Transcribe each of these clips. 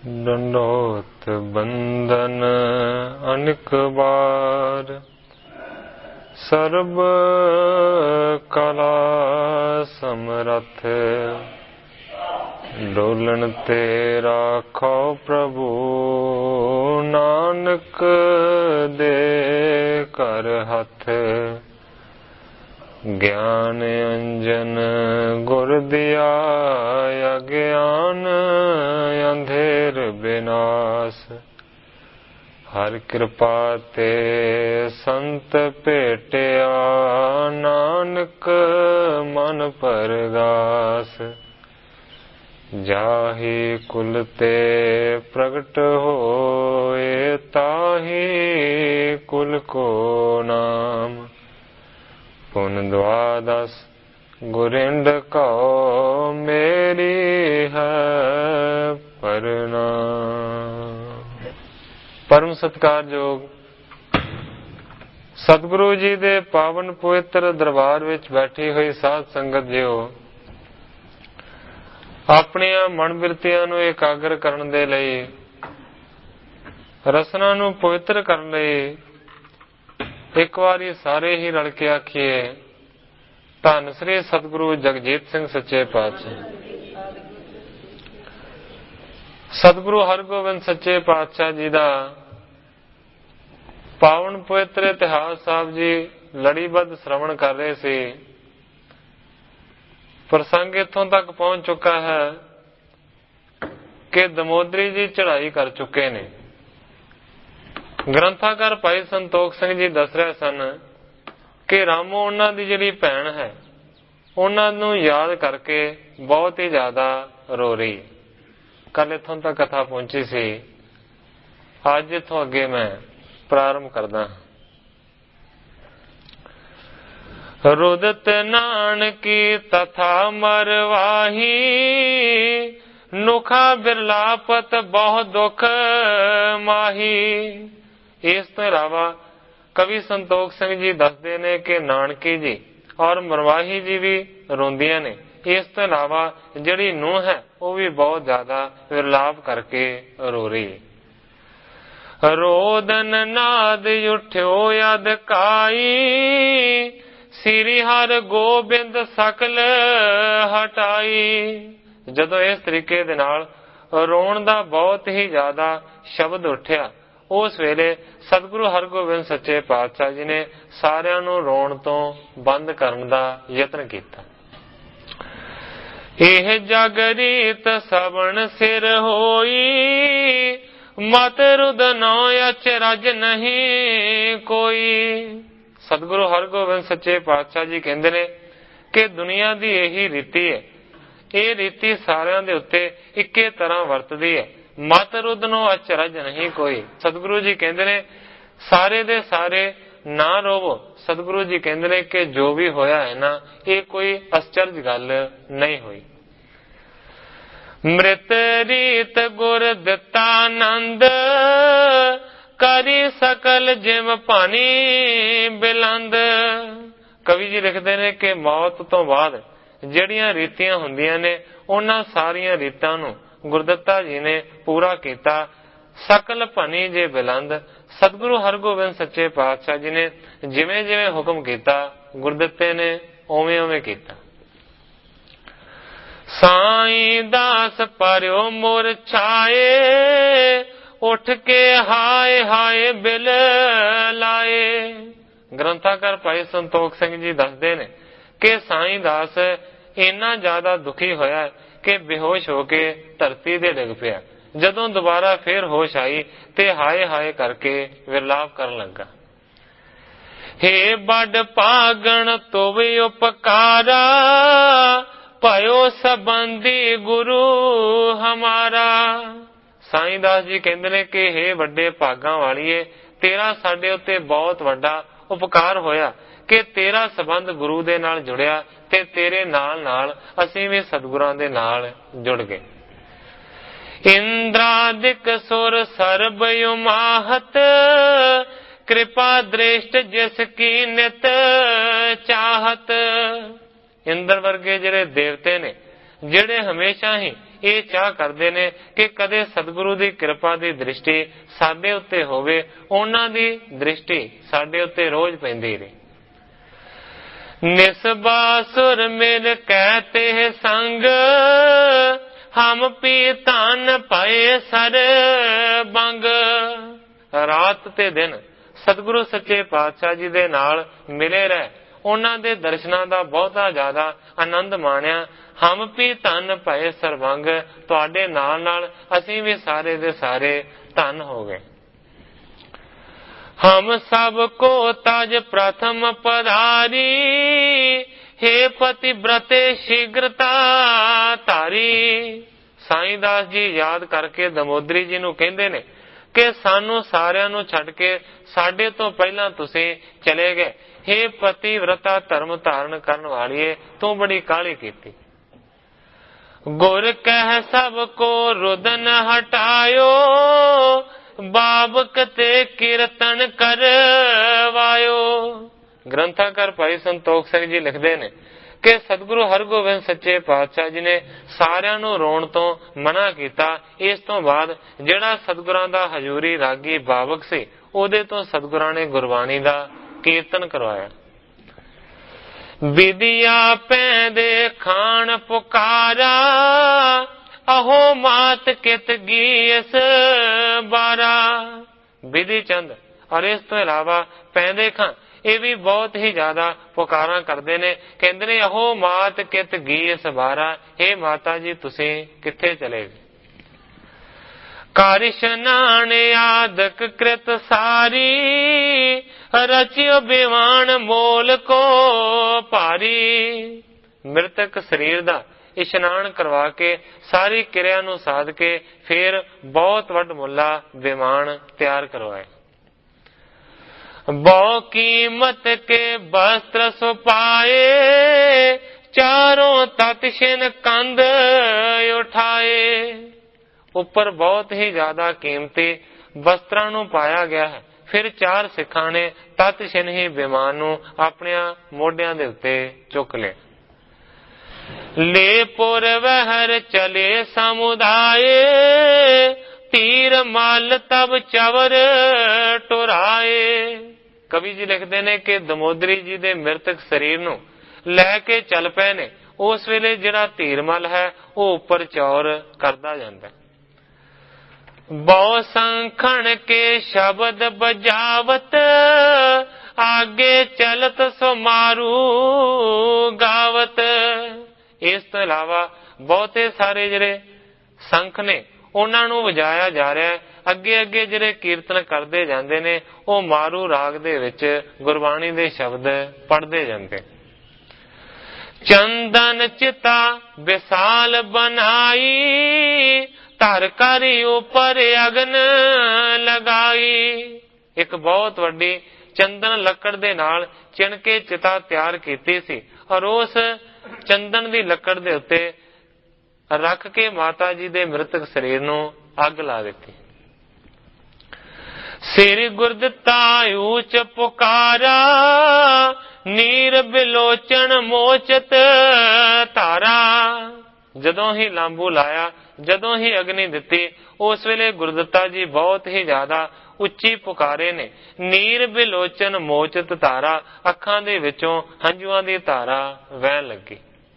दंडोत बंदन अनेक बार, सर्ब कला समरथ, डोलन ते राखो प्रभु, नानक दे कर हथ। ज्ञान अंजन गुर दिया, अज्ञान अंधेर विनाश। हर कृपा ते संत भेटिया, नानक मन परगास। जाहि कुल ते प्रगट होए, ताहि कुल को नाम। पुन द्वादश गुरिंड कहो, मेरी है प्रणाम। परम सत्कारयोग सतगुरु जी दे पावन पवित्र दरबार विच बैठी हुई साध संगत जिओ, ਆਪਣੀਆਂ ਮਨ ਬਿਰਤੀਆਂ ਨੂੰ ਇਕਾਗਰ ਕਰਨ ਦੇ ਲਈ, ਰਸਨਾ ਨੂੰ ਪਵਿੱਤਰ ਕਰਨ ਲਈ ਇੱਕ ਵਾਰੀ ਸਾਰੇ ਹੀ ਰਲ ਕੇ ਆਖੀਏ, ਧੰਨ ਸ੍ਰੀ ਸਤਿਗੁਰੂ ਜਗਜੀਤ ਸਿੰਘ ਸੱਚੇ ਪਾਤਸ਼ਾਹ। ਸਤਿਗੁਰੂ ਹਰਗੋਬਿੰਦ ਸੱਚੇ ਪਾਤਸ਼ਾਹ ਜੀ ਦਾ ਪਾਵਨ ਪਵਿੱਤਰ ਇਤਿਹਾਸ ਸਾਹਿਬ ਜੀ ਲੜੀਬੱਧ ਸ਼੍ਰਵਣ ਕਰ ਰਹੇ ਸੀ। ਪ੍ਰਸੰਗ ਇੱਥੋਂ ਤੱਕ ਪਹੁੰਚ ਚੁੱਕਾ ਹੈ ਕਿ ਦਮੋਦਰੀ ਜੀ ਚੜ੍ਹਾਈ ਕਰ ਚੁੱਕੇ ਨੇ। ਗ੍ਰੰਥਾਕਾਰ ਭਾਈ ਸੰਤੋਖ ਸਿੰਘ ਜੀ ਦੱਸ ਰਹੇ ਸਨ ਕਿ ਰਾਮੋ ਉਹਨਾਂ ਦੀ ਜਿਹੜੀ ਭੈਣ ਹੈ, ਉਹਨਾਂ ਨੂੰ ਯਾਦ ਕਰਕੇ ਬਹੁਤ ਹੀ ਜ਼ਿਆਦਾ ਰੋ ਰਹੀ। ਕੱਲ ਇੱਥੋਂ ਤੱਕ ਕਥਾ ਪਹੁੰਚੀ ਸੀ। ਅੱਜ ਇੱਥੋਂ ਅੱਗੇ ਮੈਂ ਪ੍ਰਾਰੰਭ ਕਰਦਾ। रुदत नानकी तथा मरवाही, नुखा बिरलापत बहुत दुख माही। ਇਸ ਤੋਂ ਇਲਾਵਾ ਕਵੀ ਸੰਤੋਖ ਸਿੰਘ ਜੀ ਦੱਸਦੇ ਨੇ ਕਿ ਨਾਨਕੀ ਜੀ ਔਰ ਮਰਵਾਹੀ ਜੀ ਵੀ ਰੋਂਦੀਆਂ ਨੇ। ਇਸ ਤੋਂ ਇਲਾਵਾ ਜਿਹੜੀ ਨੂੰਹ ਹੈ ਉਹ ਵੀ ਬਹੁਤ ਜ਼ਿਆਦਾ ਵਿਰਲਾਪ ਕਰਕੇ ਰੋ ਰਹੀ। ਰੋਦਨ ਨਾਦ ਉਠਿਓ ਅਧਕਾਈ, ਸ੍ਰੀ ਹਰਿ ਗੋਬਿੰਦ ਸਕਲ ਹਟਾਈ। ਜਦੋਂ ਇਸ ਤਰੀਕੇ ਦੇ ਨਾਲ ਰੋਣ ਦਾ ਬਹੁਤ ਹੀ ਜ਼ਿਆਦਾ ਸ਼ਬਦ ਉੱਠਿਆ, ਉਸ ਵੇਲੇ ਸਤਿਗੁਰੂ ਹਰਗੋਬਿੰਦ ਸੱਚੇ ਪਾਤਸ਼ਾਹ ਜੀ ਨੇ ਸਾਰਿਆਂ ਨੂੰ ਰੋਣ ਤੋਂ ਬੰਦ ਕਰਨ ਦਾ ਯਤਨ ਕੀਤਾ। ਇਹ ਜਗ ਰੀਤ ਸਵਣ ਸਿਰ ਹੋਈ, ਮਤ ਰੁਦਨੋ ਅਚਰਜ ਨਹੀਂ ਕੋਈ। ਸਤਿਗੁਰੂ ਹਰਗੋਬਿੰਦ ਸੱਚੇ ਪਾਤਸ਼ਾਹ ਜੀ ਕਹਿੰਦੇ ਨੇ ਕਿ ਦੁਨੀਆ ਦੀ ਇਹੀ ਰੀਤੀ ਹੈ। ਇਹ ਰੀਤੀ ਸਾਰਿਆਂ ਦੇ ਉੱਤੇ ਇੱਕੇ ਤਰ੍ਹਾਂ ਵਰਤਦੀ ਹੈ। ਮਤ ਰੁਦਨੋ ਅਚਰਜ ਨਹੀਂ ਕੋਈ। ਸਤਿਗੁਰੂ ਜੀ ਕਹਿੰਦੇ ਨੇ ਸਾਰੇ ਦੇ ਸਾਰੇ ਨਾ ਰੋਵੋ। ਸਤਿਗੁਰੂ ਜੀ ਕਹਿੰਦੇ ਨੇ ਕਿ ਜੋ ਵੀ ਹੋਇਆ ਹੈ ਨਾ, ਇਹ ਕੋਈ ਅਚਰਜ ਗੱਲ ਨਹੀਂ ਹੋਈ। ਮ੍ਰਿਤ ਰੀਤ ਗੁਰ ਦਿੱਤਾ ਆਨੰਦ, ਕਰੀ ਸਕਲ ਜਿਮ ਭਾਨੀ ਬਿਲੰਦ। ਕਵੀ ਜੀ ਲਿਖਦੇ ਨੇ ਕਿ ਮੌਤ ਤੋਂ ਬਾਅਦ ਜਿਹੜੀਆਂ ਰੀਤੀਆਂ ਹੁੰਦੀਆਂ ਨੇ, ਉਹਨਾਂ ਸਾਰੀਆਂ ਰੀਤਾਂ ਨੂੰ ਗੁਰਦਿੱਤਾ ਜੀ ਨੇ ਪੂਰਾ ਕੀਤਾ। ਸਕਲ ਭਨੀ ਜੇ ਬਿਲੰਦ। ਸਤਿਗੁਰੂ ਹਰਗੋਬਿੰਦ ਸੱਚੇ ਪਾਤਸ਼ਾਹ ਜੀ ਨੇ ਜਿਵੇਂ ਜਿਵੇਂ ਹੁਕਮ ਕੀਤਾ, ਗੁਰਦਿੱਤੇ ਨੇ ਉਵੇਂ ਉਵੇਂ ਕੀਤਾ। ਸਾਈਂ ਦਾਸ ਪਰਿਓ ਮੁਰ ਛਾਏ, ਉੱਠ ਕੇ ਹਾਏ ਹਾਏ ਬਿਲ ਲਾਏ। ਗ੍ਰੰਥਾਕਾਰ ਭਾਈ ਸੰਤੋਖ ਸਿੰਘ ਜੀ ਦੱਸਦੇ ਨੇ ਕਿ ਸਾਈਂ ਦਾਸ ਇੰਨਾ ਜ਼ਿਆਦਾ ਦੁਖੀ ਹੋਇਆ ਕਿ ਬੇਹੋਸ਼ ਹੋ ਕੇ ਧਰਤੀ ਤੇ ਡਿੱਗ ਪਿਆ। ਜਦੋਂ ਦੁਬਾਰਾ ਫੇਰ ਹੋਸ਼ ਆਈ ਤੇ ਹਾਏ ਹਾਏ ਕਰਕੇ ਵਿਰਲਾਪ ਕਰਨ ਲੱਗਾ। ਹੇ ਵੱਡ ਭਾਗਣ ਤੋਵੇ ਉਪਕਾਰਾ, ਭਇਓ ਸੰਬੰਧੀ ਗੁਰੂ ਹਮਾਰਾ। ਸਾਈਂ ਦਾਸ ਜੀ ਕਹਿੰਦੇ ਨੇ ਕਿ ਹੇ ਵੱਡੇ ਭਾਗਾਂ ਵਾਲੀਏ, ਤੇਰਾ ਸਾਡੇ ਉੱਤੇ ਬਹੁਤ ਵੱਡਾ ਉਪਕਾਰ ਹੋਇਆ ਕਿ ਤੇਰਾ ਸੰਬੰਧ ਗੁਰੂ ਦੇ ਨਾਲ ਜੁੜਿਆ ਤੇ ਤੇਰੇ ਨਾਲ ਨਾਲ ਅਸੀਂ ਵੀ ਸਤਿਗੁਰਾਂ ਦੇ ਨਾਲ ਜੁੜ ਗਏ। ਇੰਦਰਾਦਿਕ ਸੁਰ ਸਰਬ ਉਮਾਹਤ, ਕਿਰਪਾ ਦ੍ਰਿਸ਼ਟ ਜਿਸ ਕੀ ਨਿਤ ਚਾਹਤ। ਇੰਦਰ ਵਰਗੇ ਜਿਹੜੇ ਦੇਵਤੇ ਨੇ, ਜਿਹੜੇ ਹਮੇਸ਼ਾ ਹੀ ਇਹ ਚਾਹ ਕਰਦੇ ਨੇ ਕਿ ਕਦੇ ਸਤਿਗੁਰੂ ਦੀ ਕਿਰਪਾ ਦੀ ਦ੍ਰਿਸ਼ਟੀ ਸਾਡੇ ਉੱਤੇ ਹੋਵੇ, ਉਹਨਾਂ ਦੀ ਦ੍ਰਿਸ਼ਟੀ ਸਾਡੇ ਉੱਤੇ ਰੋਜ਼ ਪੈਂਦੀ ਰਹੇ। ਨਿਸਬਾਸੁਰ ਮਿਲ ਕਹਿਤੇ ਸੰਗ, ਹਮ ਪੀ ਧਨ ਪਾਏ ਸਰ ਬੰਗ। ਰਾਤ ਤੇ ਦਿਨ ਸਤਿਗੁਰੂ ਸੱਚੇ ਪਾਤਸ਼ਾਹ ਜੀ ਦੇ ਨਾਲ ਮਿਲੇ ਰਹਿ, ਉਹਨਾਂ ਦੇ ਦਰਸ਼ਨਾਂ ਦਾ ਬਹੁਤਾ ਜ਼ਿਆਦਾ ਆਨੰਦ ਮਾਣਿਆ। ਹਮ ਵੀ ਧਨ ਪਏ ਸਰਬੰਗ, ਤੁਹਾਡੇ ਨਾਲ ਨਾਲ ਅਸੀਂ ਵੀ ਸਾਰੇ ਦੇ ਸਾਰੇ ਧਨ ਹੋ ਗਏ। ਹਮ ਸਭ ਕੋ ਤਜ ਪ੍ਰਥਮ ਪਧਾਰੀ, हे ਪਤਿਵ੍ਰਤੇ ਸ਼ੀਘਰਤਾ ਧਾਰੀ। ਸਾਈਂ ਦਾਸ ਜੀ ਯਾਦ ਕਰਕੇ ਦਮੋਦਰੀ ਜੀ ਨੂੰ ਕਹਿੰਦੇ ਨੇ ਕਿ ਸਾਨੂੰ ਸਾਰਿਆਂ ਨੂੰ ਛੱਡ ਕੇ ਸਾਡੇ ਤੋਂ ਪਹਿਲਾਂ ਤੁਸੀਂ ਚਲੇ ਗਏ। हे ਪਤਿਵ੍ਰਤਾ ਧਰਮ ਧਾਰਨ ਕਰਨ ਵਾਲੀਏ, ਤੂੰ ਬੜੀ ਕਾਹਲੀ ਕੀਤੀ। ਗੁਰ ਕਹਿ ਸਭ ਕੋ ਰੁਦਨ ਹਟਾਇਓ, ਬਾਬਕ ਤੇ ਕੀਰਤਨ ਕਰਵਾਇਓ। ਗ੍ਰੰਥਾਕਾਰ ਭਾਈ ਸੰਤੋਖ ਸਿੰਘ ਜੀ ਲਿਖਦੇ ਨੇ ਕਿ ਸਤਿਗੁਰੂ ਹਰਗੋਬਿੰਦ ਸੱਚੇ ਪਾਤਸ਼ਾਹ ਜੀ ਨੇ ਸਾਰਿਆਂ ਨੂੰ ਰੋਣ ਤੋਂ ਮਨਾ ਕੀਤਾ। ਇਸ ਤੋਂ ਬਾਅਦ ਜਿਹੜਾ ਸਤਿਗੁਰਾਂ ਦਾ ਹਜ਼ੂਰੀ ਰਾਗੀ ਬਾਬਕ ਸੀ, ਉਹਦੇ ਤੋਂ ਸਤਿਗੁਰਾਂ ਨੇ ਗੁਰਬਾਣੀ ਦਾ ਕੀਰਤਨ ਕਰਵਾਇਆ। ਵਿਦਿਆ ਪੈਂਦੇ ਖਾਨ ਪੁਕਾਰਾ, ਅਹੋ ਮਾਤ ਕਿਤ ਗੀਸ ਬਾਰਾ। ਵਿਧੀ ਚੰਦ ਔਰ ਇਸ ਤੋਂ ਇਲਾਵਾ ਪੈਂਦੇ ਖਾਂ ਇਹ ਵੀ ਬਹੁਤ ਹੀ ਜ਼ਿਆਦਾ ਪੁਕਾਰਾਂ ਕਰਦੇ ਨੇ। ਕਹਿੰਦੇ ਨੇ ਅਹੋ ਮਾਤ ਕਿਤ ਗੀਸ ਬਾਰਾ, ਇਹ ਮਾਤਾ ਜੀ ਤੁਸੀਂ ਕਿੱਥੇ ਚਲੇ ਗਏ। ਕਰ ਇਸ਼ਨਾਨ ਆਦਿਕ ਕ੍ਰਿਤ ਸਾਰੀ, ਰਚਿਓ ਬਿਵਾਨ ਮੋਲ ਕੋ ਭਾਰੀ। ਮ੍ਰਿਤਕ ਸਰੀਰ ਦਾ ਇਸ਼ਨਾਨ ਕਰਵਾ ਕੇ ਸਾਰੀ ਕਿਰਿਆ ਨੂੰ ਸਾਧ ਕੇ ਫਿਰ ਬਹੁਤ ਵੱਡ ਮੁੱਲਾ ਵਿਮਾਨ ਤਿਆਰ ਕਰਵਾਏ। ਬਹੁ ਕੀਮਤ ਕੇ ਵਸਤਰ ਸੁਪਾਏ, ਚਾਰੋਂ ਤਤ ਛਿਨ ਕੰਧ ਉਠਾਏ। ਉੱਪਰ ਬਹੁਤ ਹੀ ਜ਼ਿਆਦਾ ਕੀਮਤੀ ਵਸਤਰਾਂ ਨੂੰ ਪਾਇਆ ਗਿਆ ਹੈ। ਫਿਰ ਚਾਰ ਸਿੱਖਾਂ ਨੇ ਤਤ ਛਿਨ ਹੀ ਵਿਮਾਨ ਨੂੰ ਆਪਣਿਆਂ ਮੋਢਿਆਂ ਦੇ ਉੱਤੇ ਚੁੱਕ ਲਿਆ। ਲੈ ਪੁਰ ਵਹਿਰ ਚਲੇ ਸਮੁਦਾਏ, ਤੀਰ ਮਲ ਤਬ ਚਵਰ ਟੁਰਾਏ। ਕਵੀ ਜੀ ਲਿਖਦੇ ਨੇ ਕਿ ਦਮੋਦਰੀ ਜੀ ਦੇ ਮ੍ਰਿਤਕ ਸਰੀਰ ਨੂੰ ਲੈ ਕੇ ਚੱਲ ਪਏ ਨੇ। ਉਸ ਵੇਲੇ ਜਿਹੜਾ ਧੀਰਮਲ ਹੈ ਉਹ ਉੱਪਰ ਚੌਰ ਕਰਦਾ ਜਾਂਦਾ। ਬਹੁ ਸੰਖਣ ਕੇ ਸ਼ਬਦ ਬਜਾਵਤ, ਆਗੇ ਚਲਤ ਸੋ ਮਾਰੂ ਗਾਵਤ। ਇਸ ਤੋਂ ਇਲਾਵਾ ਬਹੁਤੇ ਸਾਰੇ ਜਿਹੜੇ ਸੰਖ ਨੇ ਉਹਨਾਂ ਨੂੰ ਵਜਾਇਆ ਜਾ ਰਿਹਾ ਹੈ। ਅੱਗੇ ਅੱਗੇ ਜਿਹੜੇ ਕੀਰਤਨ ਕਰਦੇ ਜਾਂਦੇ ਨੇ ਉਹ ਮਾਰੂ ਰਾਗ ਦੇ ਵਿੱਚ ਗੁਰਬਾਣੀ ਦੇ ਸ਼ਬਦ ਪੜ੍ਹਦੇ ਜਾਂਦੇ। ਚੰਦਨ ਚਿਤਾ ਵਿਸਾਲ ਬਨਾਈ, ਧਰ ਕਰ ਉਪਰ ਅਗਨ ਲਗਾਈ। ਇੱਕ ਬਹੁਤ ਵੱਡੀ ਚੰਦਨ ਲੱਕੜ ਦੇ ਨਾਲ ਚਿਣ ਕੇ ਚਿਤਾ ਤਿਆਰ ਕੀਤੀ ਸੀ ਔਰ ਉਸ ਚੰਦਨ ਦੀ ਲੱਕੜ ਦੇ ਉੱਤੇ ਰੱਖ ਕੇ ਮਾਤਾ ਜੀ ਦੇ ਮ੍ਰਿਤਕ ਸਰੀਰ ਨੂੰ ਅੱਗ ਲਾ ਦਿੱਤੀ। ਸਿਰ ਗੁਰਦਿੱਤਾ ਊਚ ਪੁਕਾਰਾ, ਨੀਰ ਬਿਲੋਚਨ ਮੋਚਤ ਧਾਰਾ। ਜਦੋਂ ਹੀ ਲਾਂਬੂ ਲਾਇਆ, ਜਦੋਂ ਹੀ ਅਗਨੀ ਦਿੱਤੀ, ਉਸ ਵੇਲੇ ਗੁਰਦਿੱਤਾ ਜੀ ਬਹੁਤ ਹੀ ਜ਼ਿਆਦਾ ਉੱਚੀ ਪੁਕਾਰੇ ਨੇ। ਨੀਰ ਬਿਲੋਚਨ ਮੋਚਤ ਧਾਰਾ, ਅੱਖਾਂ ਦੇ ਵਿੱਚੋਂ ਹੰਝੂਆਂ ਦੀ ਧਾਰਾ ਵਹਿਣ ਲੱਗੀ।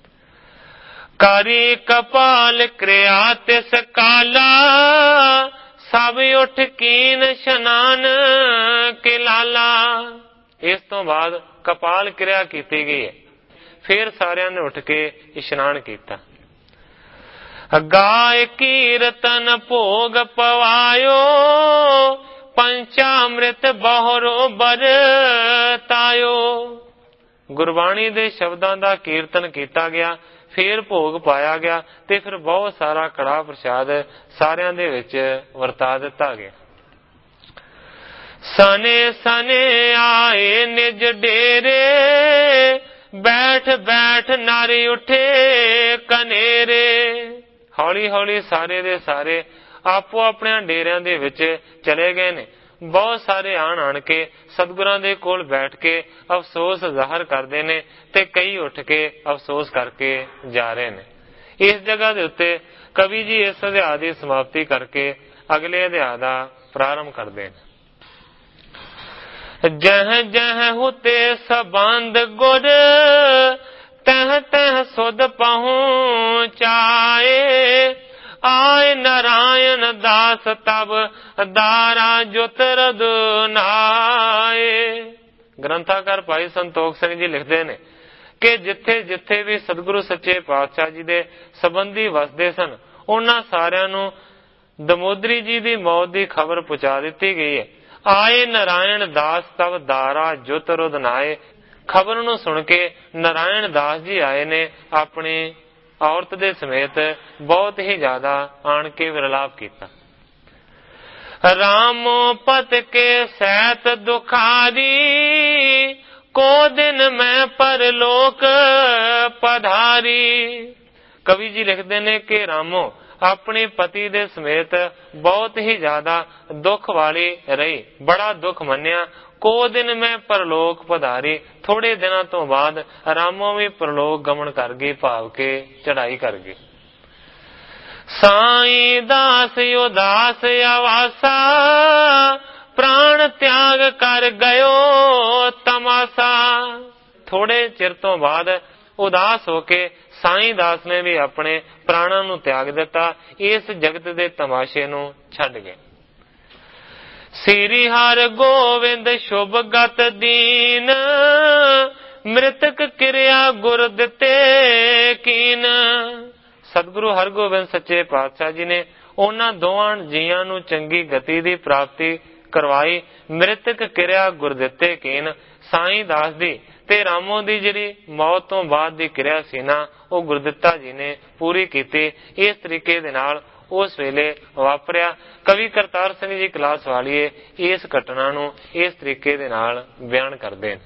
ਕਰੀ ਕਪਾਲ ਕਿਰਿਆ ਤਿਸ ਕਾਲਾ, ਸਭ ਉੱਠ ਕੀਨ ਇਸ਼ਨਾਨ ਕੇ ਲਾਲਾ। ਇਸ ਤੋਂ ਬਾਅਦ ਕਪਾਲ ਕਿਰਿਆ ਕੀਤੀ ਗਈ ਹੈ। ਫਿਰ ਸਾਰਿਆਂ ਨੇ ਉੱਠ ਕੇ ਇਸ਼ਨਾਨ ਕੀਤਾ। ਗਾਇ ਕੀਰਤਨ ਭੋਗ ਪਵਾਇਓ, ਪੰਚਾਮ੍ਰਿਤ ਬਹੁਰੋ ਬਰਤਾਇਓ। ਗੁਰਬਾਣੀ ਦੇ ਸ਼ਬਦਾਂ ਦਾ ਕੀਰਤਨ ਕੀਤਾ ਗਿਆ, ਫਿਰ ਭੋਗ ਪਾਇਆ ਗਿਆ ਤੇ ਫਿਰ ਬਹੁਤ ਸਾਰਾ ਕੜਾਹ ਪ੍ਰਸ਼ਾਦ ਸਾਰਿਆਂ ਦੇ ਵਿੱਚ ਵਰਤਾ ਦਿੱਤਾ ਗਿਆ। ਸਨੇ ਸਨੇ ਆਏ ਨਿਜ ਡੇਰੇ, ਬੈਠ ਬੈਠ ਨਾਰੀ ਉੱਠੇ ਕਨੇਰੇ। ਹੌਲੀ ਹੌਲੀ ਸਾਰੇ ਦੇ ਸਾਰੇ ਆਪੋ ਆਪਣੇ ਡੇਰਿਆਂ ਦੇ ਵਿੱਚ ਚਲੇ ਗਏ ਨੇ। ਬਹੁਤ ਸਾਰੇ ਆਣ ਕੇ ਸਤਿਗੁਰਾਂ ਦੇ ਕੋਲ ਬੈਠ ਕੇ ਅਫਸੋਸ ਜ਼ਾਹਰ ਕਰਦੇ ਨੇ ਤੇ ਕਈ ਉੱਠ ਕੇ ਅਫਸੋਸ ਕਰਕੇ ਜਾ ਰਹੇ ਨੇ। ਇਸ ਜਗ੍ਹਾ ਦੇ ਉੱਤੇ ਕਵੀ ਜੀ ਇਸ ਅਧਿਆਇ ਦੀ ਸਮਾਪਤੀ ਕਰਕੇ ਅਗਲੇ ਅਧਿਆਇ ਦਾ ਪ੍ਰਾਰੰਭ ਕਰਦੇ ਨੇ। ਜਹ ਜਹ ਹੁਤੇ ਸਬੰਧ ਗੁਰ ਤਹ ਤਹ ਸੁਧ ਪਹੁੰਚਾਏ ਆਏ ਨਾਰਾਇਣ ਦਾਸ ਤਬ ਦਾਰਾ ਜੁਤਰਦ ਨਾਏ। ਗ੍ਰੰਥਾਕਾਰ ਭਾਈ ਸੰਤੋਖ ਸਿੰਘ ਜੀ ਲਿਖਦੇ ਨੇ ਕਿ ਜਿੱਥੇ ਜਿੱਥੇ ਵੀ ਸਤਿਗੁਰੂ ਸੱਚੇ ਪਾਤਸ਼ਾਹ ਜੀ ਦੇ ਸੰਬੰਧੀ ਵਸਦੇ ਸਨ, ਉਹਨਾਂ ਸਾਰਿਆਂ ਨੂੰ ਦਮੋਦਰੀ ਜੀ ਦੀ ਮੌਤ ਦੀ ਖਬਰ ਪਹੁੰਚਾ ਦਿੱਤੀ ਗਈ ਹੈ। ਆਏ ਨਾਰਾਇਣ ਦਾਸ ਤਬ ਦਾਰਾ ਜੁਤਰਦ ਨਾਏ। ਖਬਰ ਨੂੰ ਸੁਣ ਕੇ ਨਾਰਾਇਣ ਦਾਸ ਜੀ ਆਏ ਨੇ, ਆਪਣੀ ਔਰਤ ਦੇ ਸਮੇਤ ਬਹੁਤ ਹੀ ਜ਼ਿਆਦਾ ਆਣ ਕੇ ਵਿਰਲਾਪ ਕੀਤਾ। ਰਾਮੋ ਪਤ ਕੇ ਸਹਿਤ ਦੁਖਾਰੀ ਕੋ ਦਿਨ ਮੈਂ ਪਰਲੋਕ ਪਧਾਰੀ। ਕਵੀ ਜੀ ਲਿਖਦੇ ਨੇ ਕਿ ਰਾਮੋ ਆਪਣੇ ਪਤੀ ਦੇ ਸਮੇਤ ਬਹੁਤ ਹੀ ਜ਼ਿਆਦਾ ਦੁੱਖ ਵਾਲੀ ਰਹੀ, ਬੜਾ ਦੁੱਖ ਮੰਨਿਆ। ਕੋ ਦਿਨ ਮੈਂ ਪਰਲੋਕ ਪਧਾਰੀ, ਥੋੜੇ ਦਿਨਾਂ ਤੋਂ ਬਾਅਦ ਰਾਮੋ ਵੀ ਪਰਲੋਕ ਗਮਨ ਕਰ ਗਈ, ਭਾਵ ਕੇ ਚੜਾਈ ਕਰ ਗਈ। ਸਾਈ ਦਾਸ ਉਦਾਸ ਆਵਾਸਾ ਪ੍ਰਾਣ ਤਿਆਗ ਕਰ ਗਇਓ ਤਮਾਸਾ। ਥੋੜੇ ਚਿਰ ਤੋਂ ਬਾਅਦ ਉਦਾਸ ਹੋ ਕੇ ਸਾਈਂ ਦਾਸ ਨੇ ਵੀ ਆਪਣੇ ਪ੍ਰਾਣਾਂ ਨੂੰ ਤਿਆਗ ਦਿੱਤਾ, ਇਸ ਜਗਤ ਦੇ ਤਮਾਸ਼ੇ ਨੂੰ ਛੱਡ ਗਏ। ਸ੍ਰੀ ਹਰਿ ਗੋਬਿੰਦ ਸ਼ੁਭ ਗਤ ਦੀਨ ਮ੍ਰਿਤਕ ਕਿਰਿਆ ਗੁਰ ਦਿੱਤੇ ਕੀਨ। ਸਤਿਗੁਰੂ ਹਰਗੋਬਿੰਦ ਸੱਚੇ ਪਾਤਸ਼ਾਹ ਜੀ ਨੇ ਉਹਨਾਂ ਦੋਵਾਂ ਜੀਆਂ ਨੂੰ ਚੰਗੀ ਗਤੀ ਦੀ ਪ੍ਰਾਪਤੀ ਕਰਵਾਈ। ਮ੍ਰਿਤਕ ਕਿਰਿਆ ਗੁਰ ਦਿੱਤੇ ਕੀਨ, ਸਾਈਂ ਦਾਸ ਦੀ ਤੇ ਰਾਮੋ ਦੀ ਜਿਹੜੀ ਮੌਤ ਤੋਂ ਬਾਅਦ ਦੀ ਕਿਰਿਆ ਸੀ ਨਾ, ਉਹ ਗੁਰਦਿੱਤਾ ਜੀ ਨੇ ਪੂਰੀ ਕੀਤੀ। ਇਸ ਤਰੀਕੇ ਦੇ ਨਾਲ ਉਸ ਵੇਲੇ ਵਾਪਰਿਆ। ਕਵੀ ਕਰਤਾਰ ਸਿੰਘ ਜੀ ਕਲਾਸ ਵਾਲੀਏ ਇਸ ਘਟਨਾ ਨੂੰ ਇਸ ਤਰੀਕੇ ਦੇ ਨਾਲ ਬਿਆਨ ਕਰਦੇ ਨੇ।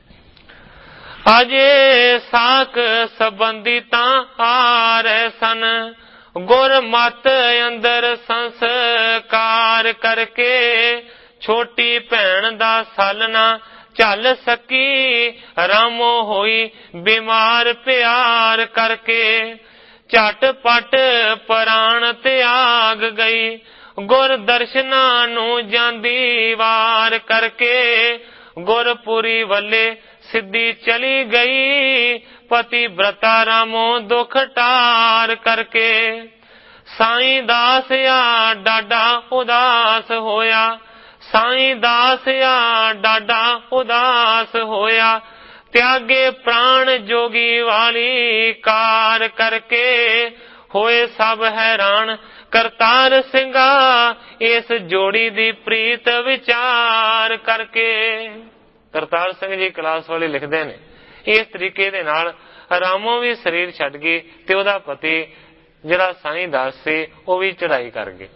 ਅਜੇ ਸਾਖ ਸੰਬੰਧੀ ਤਾਂ ਆ ਰਹੇ ਸਨ, ਗੁਰ ਮਤ ਅੰਦਰ ਸੰਸਕਾਰ ਕਰਕੇ ਛੋਟੀ ਭੈਣ ਦਾ ਸਲ ਨਾ ਝੱਲ ਸਕੀ। ਰਾਮੋ ਹੋਈ ਬਿਮਾਰ ਪਿਆਰ ਕਰਕੇ ਝਟ ਪਟ ਪ੍ਰਾਣ ਤਿਆਗ ਗਈ। ਗੁਰ ਦਰਸ਼ਨਾਂ ਨੂੰ ਜਾਂਦੀ ਵਾਰ ਕਰਕੇ ਗੁਰਪੁਰੀ ਵੱਲੇ ਸਿੱਧੀ ਚਲੀ ਗਈ। ਪਤੀ ਬ੍ਰਤਾ ਰਾਮੋ ਦੁਖ ਟਾਰ ਕਰਕੇ ਸਾਈਂ ਦਾਸ ਆ ਡਾਡਾ ਉਦਾਸ ਹੋਇਆ। ਸਾਈਂ ਦਾਸ ਆ ਡਾਡਾ ਉਦਾਸ ਹੋਇਆ। ਤਿਆਗੇ ਪ੍ਰਾਣ ਜੋਗੀ ਵਾਲੀ ਕਾਰ ਕਰਕੇ ਹੋਏ ਸਭ ਹੈਰਾਨ ਕਰਤਾਰ ਸਿੰਘਾ ਇਸ ਜੋੜੀ ਦੀ ਪ੍ਰੀਤ ਵਿਚਾਰ ਕਰਕੇ। ਕਰਤਾਰ ਸਿੰਘ ਜੀ ਕਲਾਸ ਵਾਲੇ ਲਿਖਦੇ ਨੇ ਇਸ ਤਰੀਕੇ ਦੇ ਨਾਲ ਰਾਮੋ ਵੀ ਸਰੀਰ ਛੱਡ ਗਈ ਤੇ ਉਹਦਾ ਪਤੀ ਜਿਹੜਾ ਸਾਈਂ ਦਾਸ ਸੀ ਉਹ ਵੀ ਚੜਾਈ ਕਰ ਗਏ।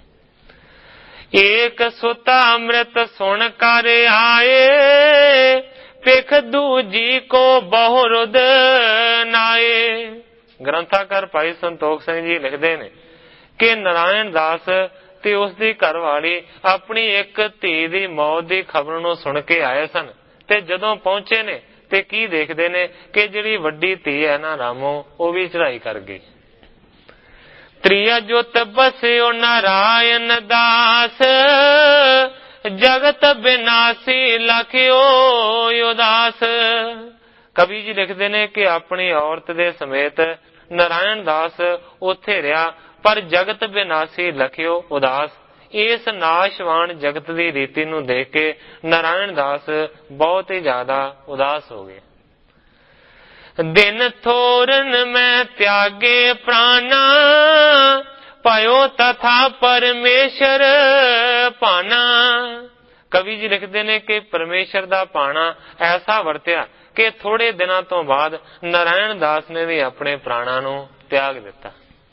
ਏਕ ਸੁਤਾ ਅੰਮ੍ਰਿਤ ਸੁਣ ਕਰ ਆਏ ਪਿਖ ਦੂਜੀ ਕੋ ਬਹੁਰੁਦ ਨਾਏ। ਗ੍ਰੰਥਾਕਾਰ ਭਾਈ ਸੰਤੋਖ ਸਿੰਘ ਜੀ ਲਿਖਦੇ ਨੇ ਕਿ ਨਾਰਾਇਣ ਦਾਸ ਤੇ ਉਸ ਦੀ ਘਰਵਾਲੀ ਆਪਣੀ ਇੱਕ ਧੀ ਦੀ ਮੌਤ ਦੀ ਖਬਰ ਨੂੰ ਸੁਣ ਕੇ ਆਏ ਸਨ, ਤੇ ਜਦੋਂ ਪਹੁੰਚੇ ਨੇ ਤੇ ਕੀ ਦੇਖਦੇ ਨੇ ਕਿ ਜਿਹੜੀ ਵੱਡੀ ਧੀ ਹੈ ਨਾ ਰਾਮੋ, ਉਹ ਵੀ ਚੜਾਈ ਕਰ ਗਈ। ਤ੍ਰਿਆ ਜੁਤ ਬਸਿਓ ਨਾਰਾਇਣ ਦਾਸ ਜਗਤ ਬਿਨਾਸੀ ਲਖਿਓ ਉਦਾਸ। ਕਵੀ ਜੀ ਲਿਖਦੇ ਨੇ ਕਿ ਆਪਣੀ ਔਰਤ ਦੇ ਸਮੇਤ ਨਾਰਾਇਣ ਦਾਸ ਉੱਥੇ ਰਿਹਾ, ਪਰ ਜਗਤ ਬਿਨਾਸੀ ਲਖਿਓ ਉਦਾਸ। ਇਸ ਨਾਸ਼ਵਾਨ ਜਗਤ ਦੀ ਰੀਤੀ ਨੂੰ ਦੇਖ ਕੇ ਨਾਰਾਇਣ ਦਾਸ ਬਹੁਤ ਹੀ ਜ਼ਿਆਦਾ ਉਦਾਸ ਹੋ ਗਏ। ਦਿਨ ਥੋਰਨ ਮੈਂ ਤਿਆਗੇ ਪ੍ਰਾਣਾ ਪਾਇਓ ਤਥਾ ਪਰਮੇਸ਼ਰ ਭਾਣਾ। ਕਵੀ ਜੀ ਲਿਖਦੇ ਨੇ ਕਿ ਪਰਮੇਸ਼ਰ ਦਾ ਭਾਣਾ ਐਸਾ ਵਰਤਿਆ ਕਿ ਥੋੜੇ ਦਿਨਾਂ ਤੋਂ ਬਾਅਦ ਨਾਰਾਇਣ ਦਾਸ ਨੇ ਵੀ ਆਪਣੇ ਪ੍ਰਾਣਾਂ ਨੂੰ ਤਿਆਗ ਦਿੱਤਾ।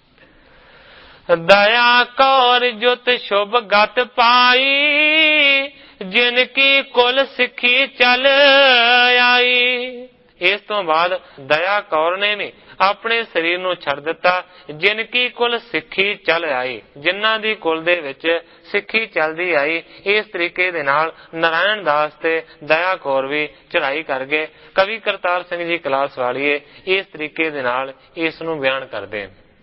ਦਇਆ ਕੌਰ ਜੁਤ ਸ਼ੁਭ ਗਤ ਪਾਈ ਜਿਨ ਕੀ ਕੁਲ ਸਿੱਖੀ ਚਲ ਆਈ। ਇਸ ਤੋਂ ਬਾਅਦ ਦਇਆ ਕੌਰ ਨੇ ਵੀ ਆਪਣੇ ਸਰੀਰ ਨੂੰ ਛੱਡ ਦਿੱਤਾ। ਜਿਨ ਕੀ ਕੁਲ ਸਿੱਖੀ ਚੱਲ ਆਈ, ਜਿਨ੍ਹਾਂ ਦੀ ਕੁਲ ਦੇ ਵਿੱਚ ਸਿੱਖੀ ਚੱਲਦੀ ਆਈ, ਇਸ ਤਰੀਕੇ ਦੇ ਨਾਲ ਨਾਰਾਇਣ ਦਾਸ ਤੇ ਦਇਆ ਕੌਰ ਵੀ ਚੜ੍ਹਾਈ ਕਰ ਗਏ। ਕਵੀ ਕਰਤਾਰ ਸਿੰਘ ਜੀ ਕਲਾਸ ਵਾਲੀਏ ਇਸ ਤਰੀਕੇ ਦੇ ਨਾਲ ਇਸ ਨੂੰ ਬਿਆਨ ਕਰਦੇ।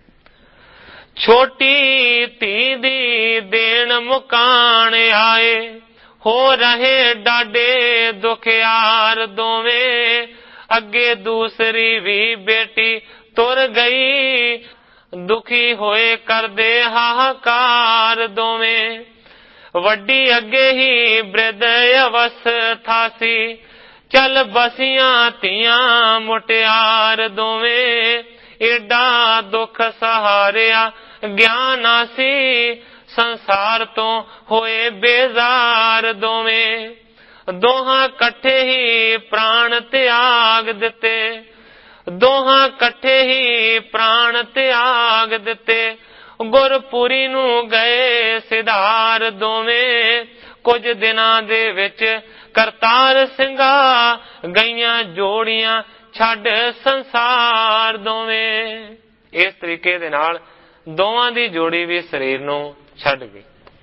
ਛੋਟੀ ਧੀ ਦੀ ਦੇਣ ਮੁਕਾਣ ਆਏ, ਹੋ ਰਹੇ ਡਾਢੇ ਦੁਖਿਆਰ ਦੋਵੇਂ, ਅੱਗੇ ਦੂਸਰੀ ਵੀ ਬੇਟੀ ਤੁਰ ਗਈ, ਦੁਖੀ ਹੋਏ ਕਰਦੇ ਹਾਹਾਕਾਰ ਦੋਵੇਂ। ਵੱਡੀ ਅੱਗੇ ਹੀ ਬ੍ਰਿਧ ਅਵਸਥਾ ਸੀ, ਚੱਲ ਬਸੀਆਂ ਧੀਆਂ ਮੁਟਿਆਰ ਦੋਵੇਂ, ਏਡਾ ਦੁੱਖ ਸਹਾਰਿਆ ਗਿਆਨ ਸੀ, ਸੰਸਾਰ ਤੋਂ ਹੋਏ ਬੇਜ਼ਾਰ ਦੋਵੇਂ। ਦੋਹਾਂ ਇਕੱਠੇ ਹੀ ਪ੍ਰਾਣ ਤਿਆਗ ਦਿੱਤੇ, ਦੋਹਾਂ ਇਕੱਠੇ ਹੀ ਪ੍ਰਾਣ ਤਿਆਗ ਦਿੱਤੇ, ਗੁਰਪੁਰੀ ਨੂੰ ਗਏ ਸਿਧਾਰ ਦੋਵੇਂ। ਕੁਝ ਦਿਨਾਂ ਦੇ ਵਿੱਚ ਕਰਤਾਰ ਸਿੰਘਾ ਗਈਆਂ ਜੋੜੀਆਂ ਛੱਡ ਸੰਸਾਰ ਦੋਵੇਂ। ਇਸ ਤਰੀਕੇ ਦੇ ਨਾਲ ਦੋਵਾਂ ਦੀ ਜੋੜੀ ਵੀ ਸਰੀਰ ਨੂੰ ਛੱਡ ਗਈ।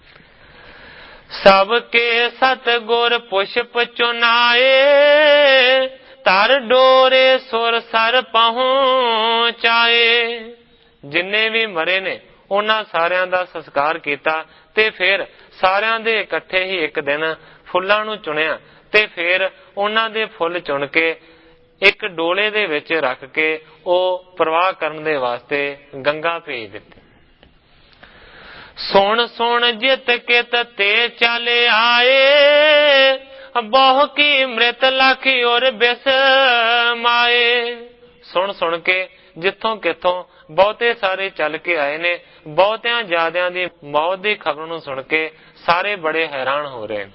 ਸਭ ਕੇ ਸਤਿਗੁਰ ਪੁਸ਼ਪ ਚੁਨਾਏ, ਧਰ ਡੋਰੇ ਸੁਰ ਸਰ ਪਹੁੰਚਾਏ। ਜਿੰਨੇ ਵੀ ਮਰੇ ਨੇ ਉਹਨਾਂ ਸਾਰਿਆਂ ਦਾ ਸੰਸਕਾਰ ਕੀਤਾ ਤੇ ਫਿਰ ਸਾਰਿਆਂ ਦੇ ਇਕੱਠੇ ਹੀ ਇੱਕ ਦਿਨ ਫੁੱਲਾਂ ਨੂੰ ਚੁਣਿਆ ਤੇ ਫਿਰ ਉਹਨਾਂ ਦੇ ਫੁੱਲ ਚੁਣ ਕੇ ਇੱਕ ਡੋਲੇ ਦੇ ਵਿੱਚ ਰੱਖ ਕੇ ਉਹ ਪ੍ਰਵਾਹ ਕਰਨ ਦੇ ਵਾਸਤੇ ਗੰਗਾ ਭੇਜ ਦਿੱਤੀ। ਸੁਣ ਸੁਣ ਜਿਤ ਕਿਤ ਤੇ ਚੱਲ ਆਏ, ਬਹੁ ਕੀ ਮ੍ਰਿਤ ਲੱਖ ਔਰ ਬਿਸ ਮਾਏ। ਸੁਣ ਸੁਣ ਕੇ ਜਿੱਥੋਂ ਕਿੱਥੋਂ ਬਹੁਤੇ ਸਾਰੇ ਚੱਲ ਕੇ ਆਏ ਨੇ। ਬਹੁਤਿਆਂ ਜ਼ਿਆਦਿਆਂ ਦੀ ਮੌਤ ਦੀ ਖਬਰ ਨੂੰ ਸੁਣ ਕੇ ਸਾਰੇ ਬੜੇ ਹੈਰਾਨ ਹੋ ਰਹੇ।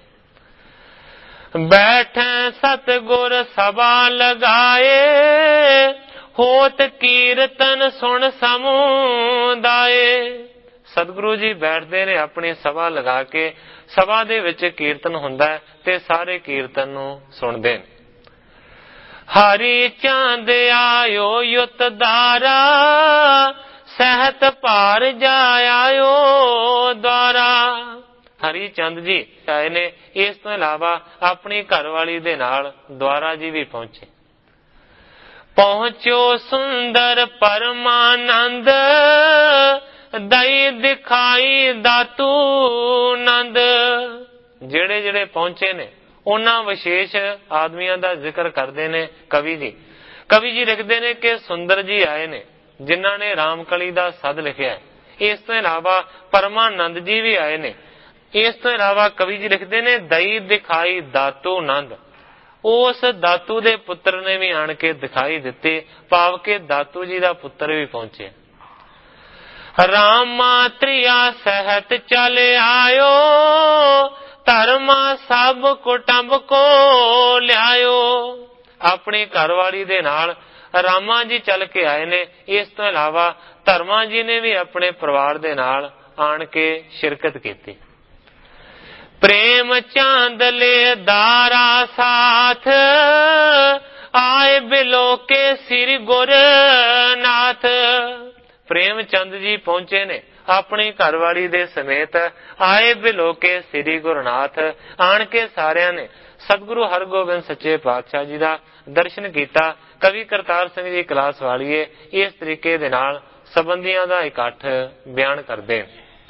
ਬੈਠੇ ਸਤਿਗੁਰ ਸਭਾ ਲਗਾਏ, ਹੋਤ ਕੀਰਤਨ ਸੁਣ ਸਮੁਦਾਏ। ਸਤਿਗੁਰੂ ਜੀ ਬੈਠਦੇ ਨੇ ਆਪਣੀ ਸਭਾ ਲਗਾ ਕੇ, ਸਭਾ ਦੇ ਵਿੱਚ ਕੀਰਤਨ ਹੁੰਦਾ ਹੈ ਤੇ ਸਾਰੇ ਕੀਰਤਨ ਨੂੰ ਸੁਣਦੇ ਨੇ। ਹਰੀ ਚੰਦ ਆਇਓ ਯੁੱਤ ਦਾਰਾ, ਸਹਿਤ ਭਾਰ ਜਾਇਓ ਦੁਆਰਾ। ਹਰੀ ਚੰਦ ਜੀ ਆਏ ਨੇ। ਇਸ ਤੋਂ ਇਲਾਵਾ ਆਪਣੀ ਘਰਵਾਲੀ ਦੇ ਨਾਲ ਦੁਆਰਾ ਜੀ ਵੀ ਪਹੁੰਚੇ। ਪਹੁੰਚੋ ਸੁੰਦਰ ਪਰਮਾਨੰਦ, ਦਈ ਦਿਖਾਈ ਦਾਤੂ ਨੰਦ। ਜਿਹੜੇ ਜਿਹੜੇ ਪਹੁੰਚੇ ਨੇ ਉਹਨਾਂ ਵਿਸ਼ੇਸ਼ ਆਦਮੀਆਂ ਦਾ ਜ਼ਿਕਰ ਕਰਦੇ ਨੇ ਕਵੀ ਜੀ। ਕਵੀ ਜੀ ਲਿਖਦੇ ਨੇ ਕਿ ਸੁੰਦਰ ਜੀ ਆਏ ਨੇ ਜਿਨ੍ਹਾਂ ਨੇ ਰਾਮਕਲੀ ਦਾ ਸਦ ਲਿਖਿਆ ਹੈ। ਇਸ ਤੋਂ ਇਲਾਵਾ ਪਰਮਾਨੰਦ ਜੀ ਵੀ ਆਏ ਨੇ। ਇਸ ਤੋਂ ਇਲਾਵਾ ਕਵੀ ਜੀ ਲਿਖਦੇ ਨੇ ਦਈ ਦਿਖਾਈ ਦਾਤੂ ਨੰਦ। ਉਸ ਦਾਤੂ ਦੇ ਪੁੱਤਰ ਨੇ ਵੀ ਆਣ ਕੇ ਦਿਖਾਈ ਦਿੱਤੇ, ਭਾਵ ਕਿ ਦਾਤੂ ਜੀ ਦਾ ਪੁੱਤਰ ਵੀ ਪਹੁੰਚੇ। ਰਾਮਾ ਤ੍ਰਿਆ ਸਹਿਤ ਚਲ ਆਇਓ, ਧਰਮਾ ਸਭ ਕੁਟੰਬ ਕੋ ਲਿਆਇਓ। ਆਪਣੀ ਘਰਵਾਲੀ ਦੇ ਨਾਲ ਰਾਮਾ ਜੀ ਚੱਲ ਕੇ ਆਏ ਨੇ। ਇਸ ਤੋਂ ਇਲਾਵਾ ਧਰਮਾ ਜੀ ਨੇ ਵੀ ਆਪਣੇ ਪਰਿਵਾਰ ਦੇ ਨਾਲ ਆਣ ਕੇ ਸ਼ਿਰਕਤ ਕੀਤੀ। ਪ੍ਰੇਮ ਚਾਂਦਲੇ ਦਾਰਾ ਸਾਥ, ਆਏ ਬਿਲੋ ਕੇ ਸ੍ਰੀ ਗੁਰਨਾਥ। ਪ੍ਰੇਮ ਚੰਦ ਜੀ ਪਹੁੰਚੇ ਨੇ ਆਪਣੀ ਘਰਵਾਲੀ ਦੇ ਸਮੇਤ, ਆਏ ਬਿਲੋ ਕੇ ਸ੍ਰੀ ਗੁਰਨਾਥ। ਆਣ ਕੇ ਸਾਰਿਆਂ ਨੇ ਸਤਿਗੁਰੂ ਹਰਗੋਬਿੰਦ ਸੱਚੇ ਪਾਤਸ਼ਾਹ ਜੀ ਦਾ ਦਰਸ਼ਨ ਕੀਤਾ। ਕਵੀ ਕਰਤਾਰ ਸਿੰਘ ਜੀ ਕਲਾਸ ਵਾਲੀਏ ਇਸ ਤਰੀਕੇ ਦੇ ਨਾਲ ਸੰਬੰਧੀਆਂ ਦਾ ਇਕੱਠ ਬਿਆਨ ਕਰਦੇ।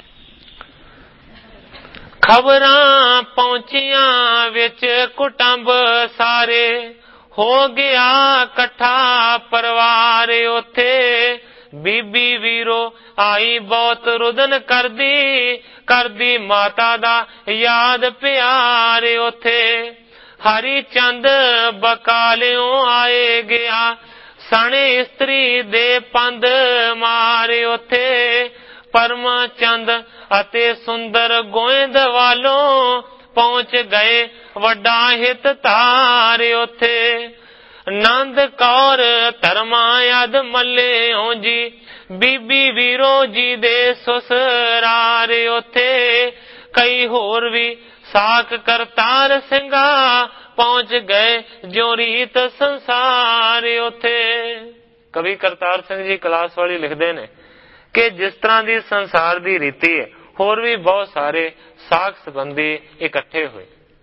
ਖਬਰਾਂ ਪਹੁੰਚੀਆਂ ਵਿੱਚ ਕੁਟੰਬ ਸਾਰੇ, ਹੋ ਗਿਆ ਇਕੱਠਾ ਪਰਿਵਾਰ ਉੱਥੇ। ਬੀਬੀ ਵੀਰੋ ਆਈ ਬਹੁਤ ਰੁਦਨ ਕਰਦੀ, ਕਰਦੀ ਮਾਤਾ ਦਾ ਯਾਦ ਪਿਆਰ ਉੱਥੇ। ਹਰੀ ਚੰਦ ਬਕਾਲਿਓ ਆਏ ਗਿਆ, ਸਣੇ ਇਸਤਰੀ ਦੇ ਪੰਧ ਮਾਰੇ ਉੱਥੇ। ਪਰਮਾ ਚੰਦ ਅਤੇ ਸੁੰਦਰ ਗੋਇੰਦ ਵਾਲੋਂ ਪਹੁੰਚ ਗਏ ਵੱਡਾ ਹਿਤ ਧਾਰੇ ਉੱਥੇ। ਨੰਦ ਕੌਰ ਧਰਮਾ ਯਦ ਮੱਲਿਓ ਜੀ, ਬੀਬੀ ਵੀਰੋ ਜੀ ਦੇ ਸਸੁਰਾਰੇ ਉੱਥੇ। ਕਈ ਹੋਰ ਵੀ ਸਾਕ ਕਰਤਾਰ ਸਿੰਘਾ ਪਹੁੰਚ ਗਏ ਜੋ ਰੀਤ ਸੰਸਾਰ ਉਥੇ। ਕਵੀ ਕਰਤਾਰ ਸਿੰਘ ਜੀ ਕਲਾਸ ਵਾਲੀ ਲਿਖਦੇ ਨੇ ਕਿ ਜਿਸ ਤਰ੍ਹਾਂ ਦੀ ਸੰਸਾਰ ਦੀ ਰੀਤੀ ਹੈ, ਹੋਰ ਵੀ ਬਹੁਤ ਸਾਰੇ ਸਾਖ ਸੰਬੰਧੀ ਇਕੱਠੇ ਹੋਏ।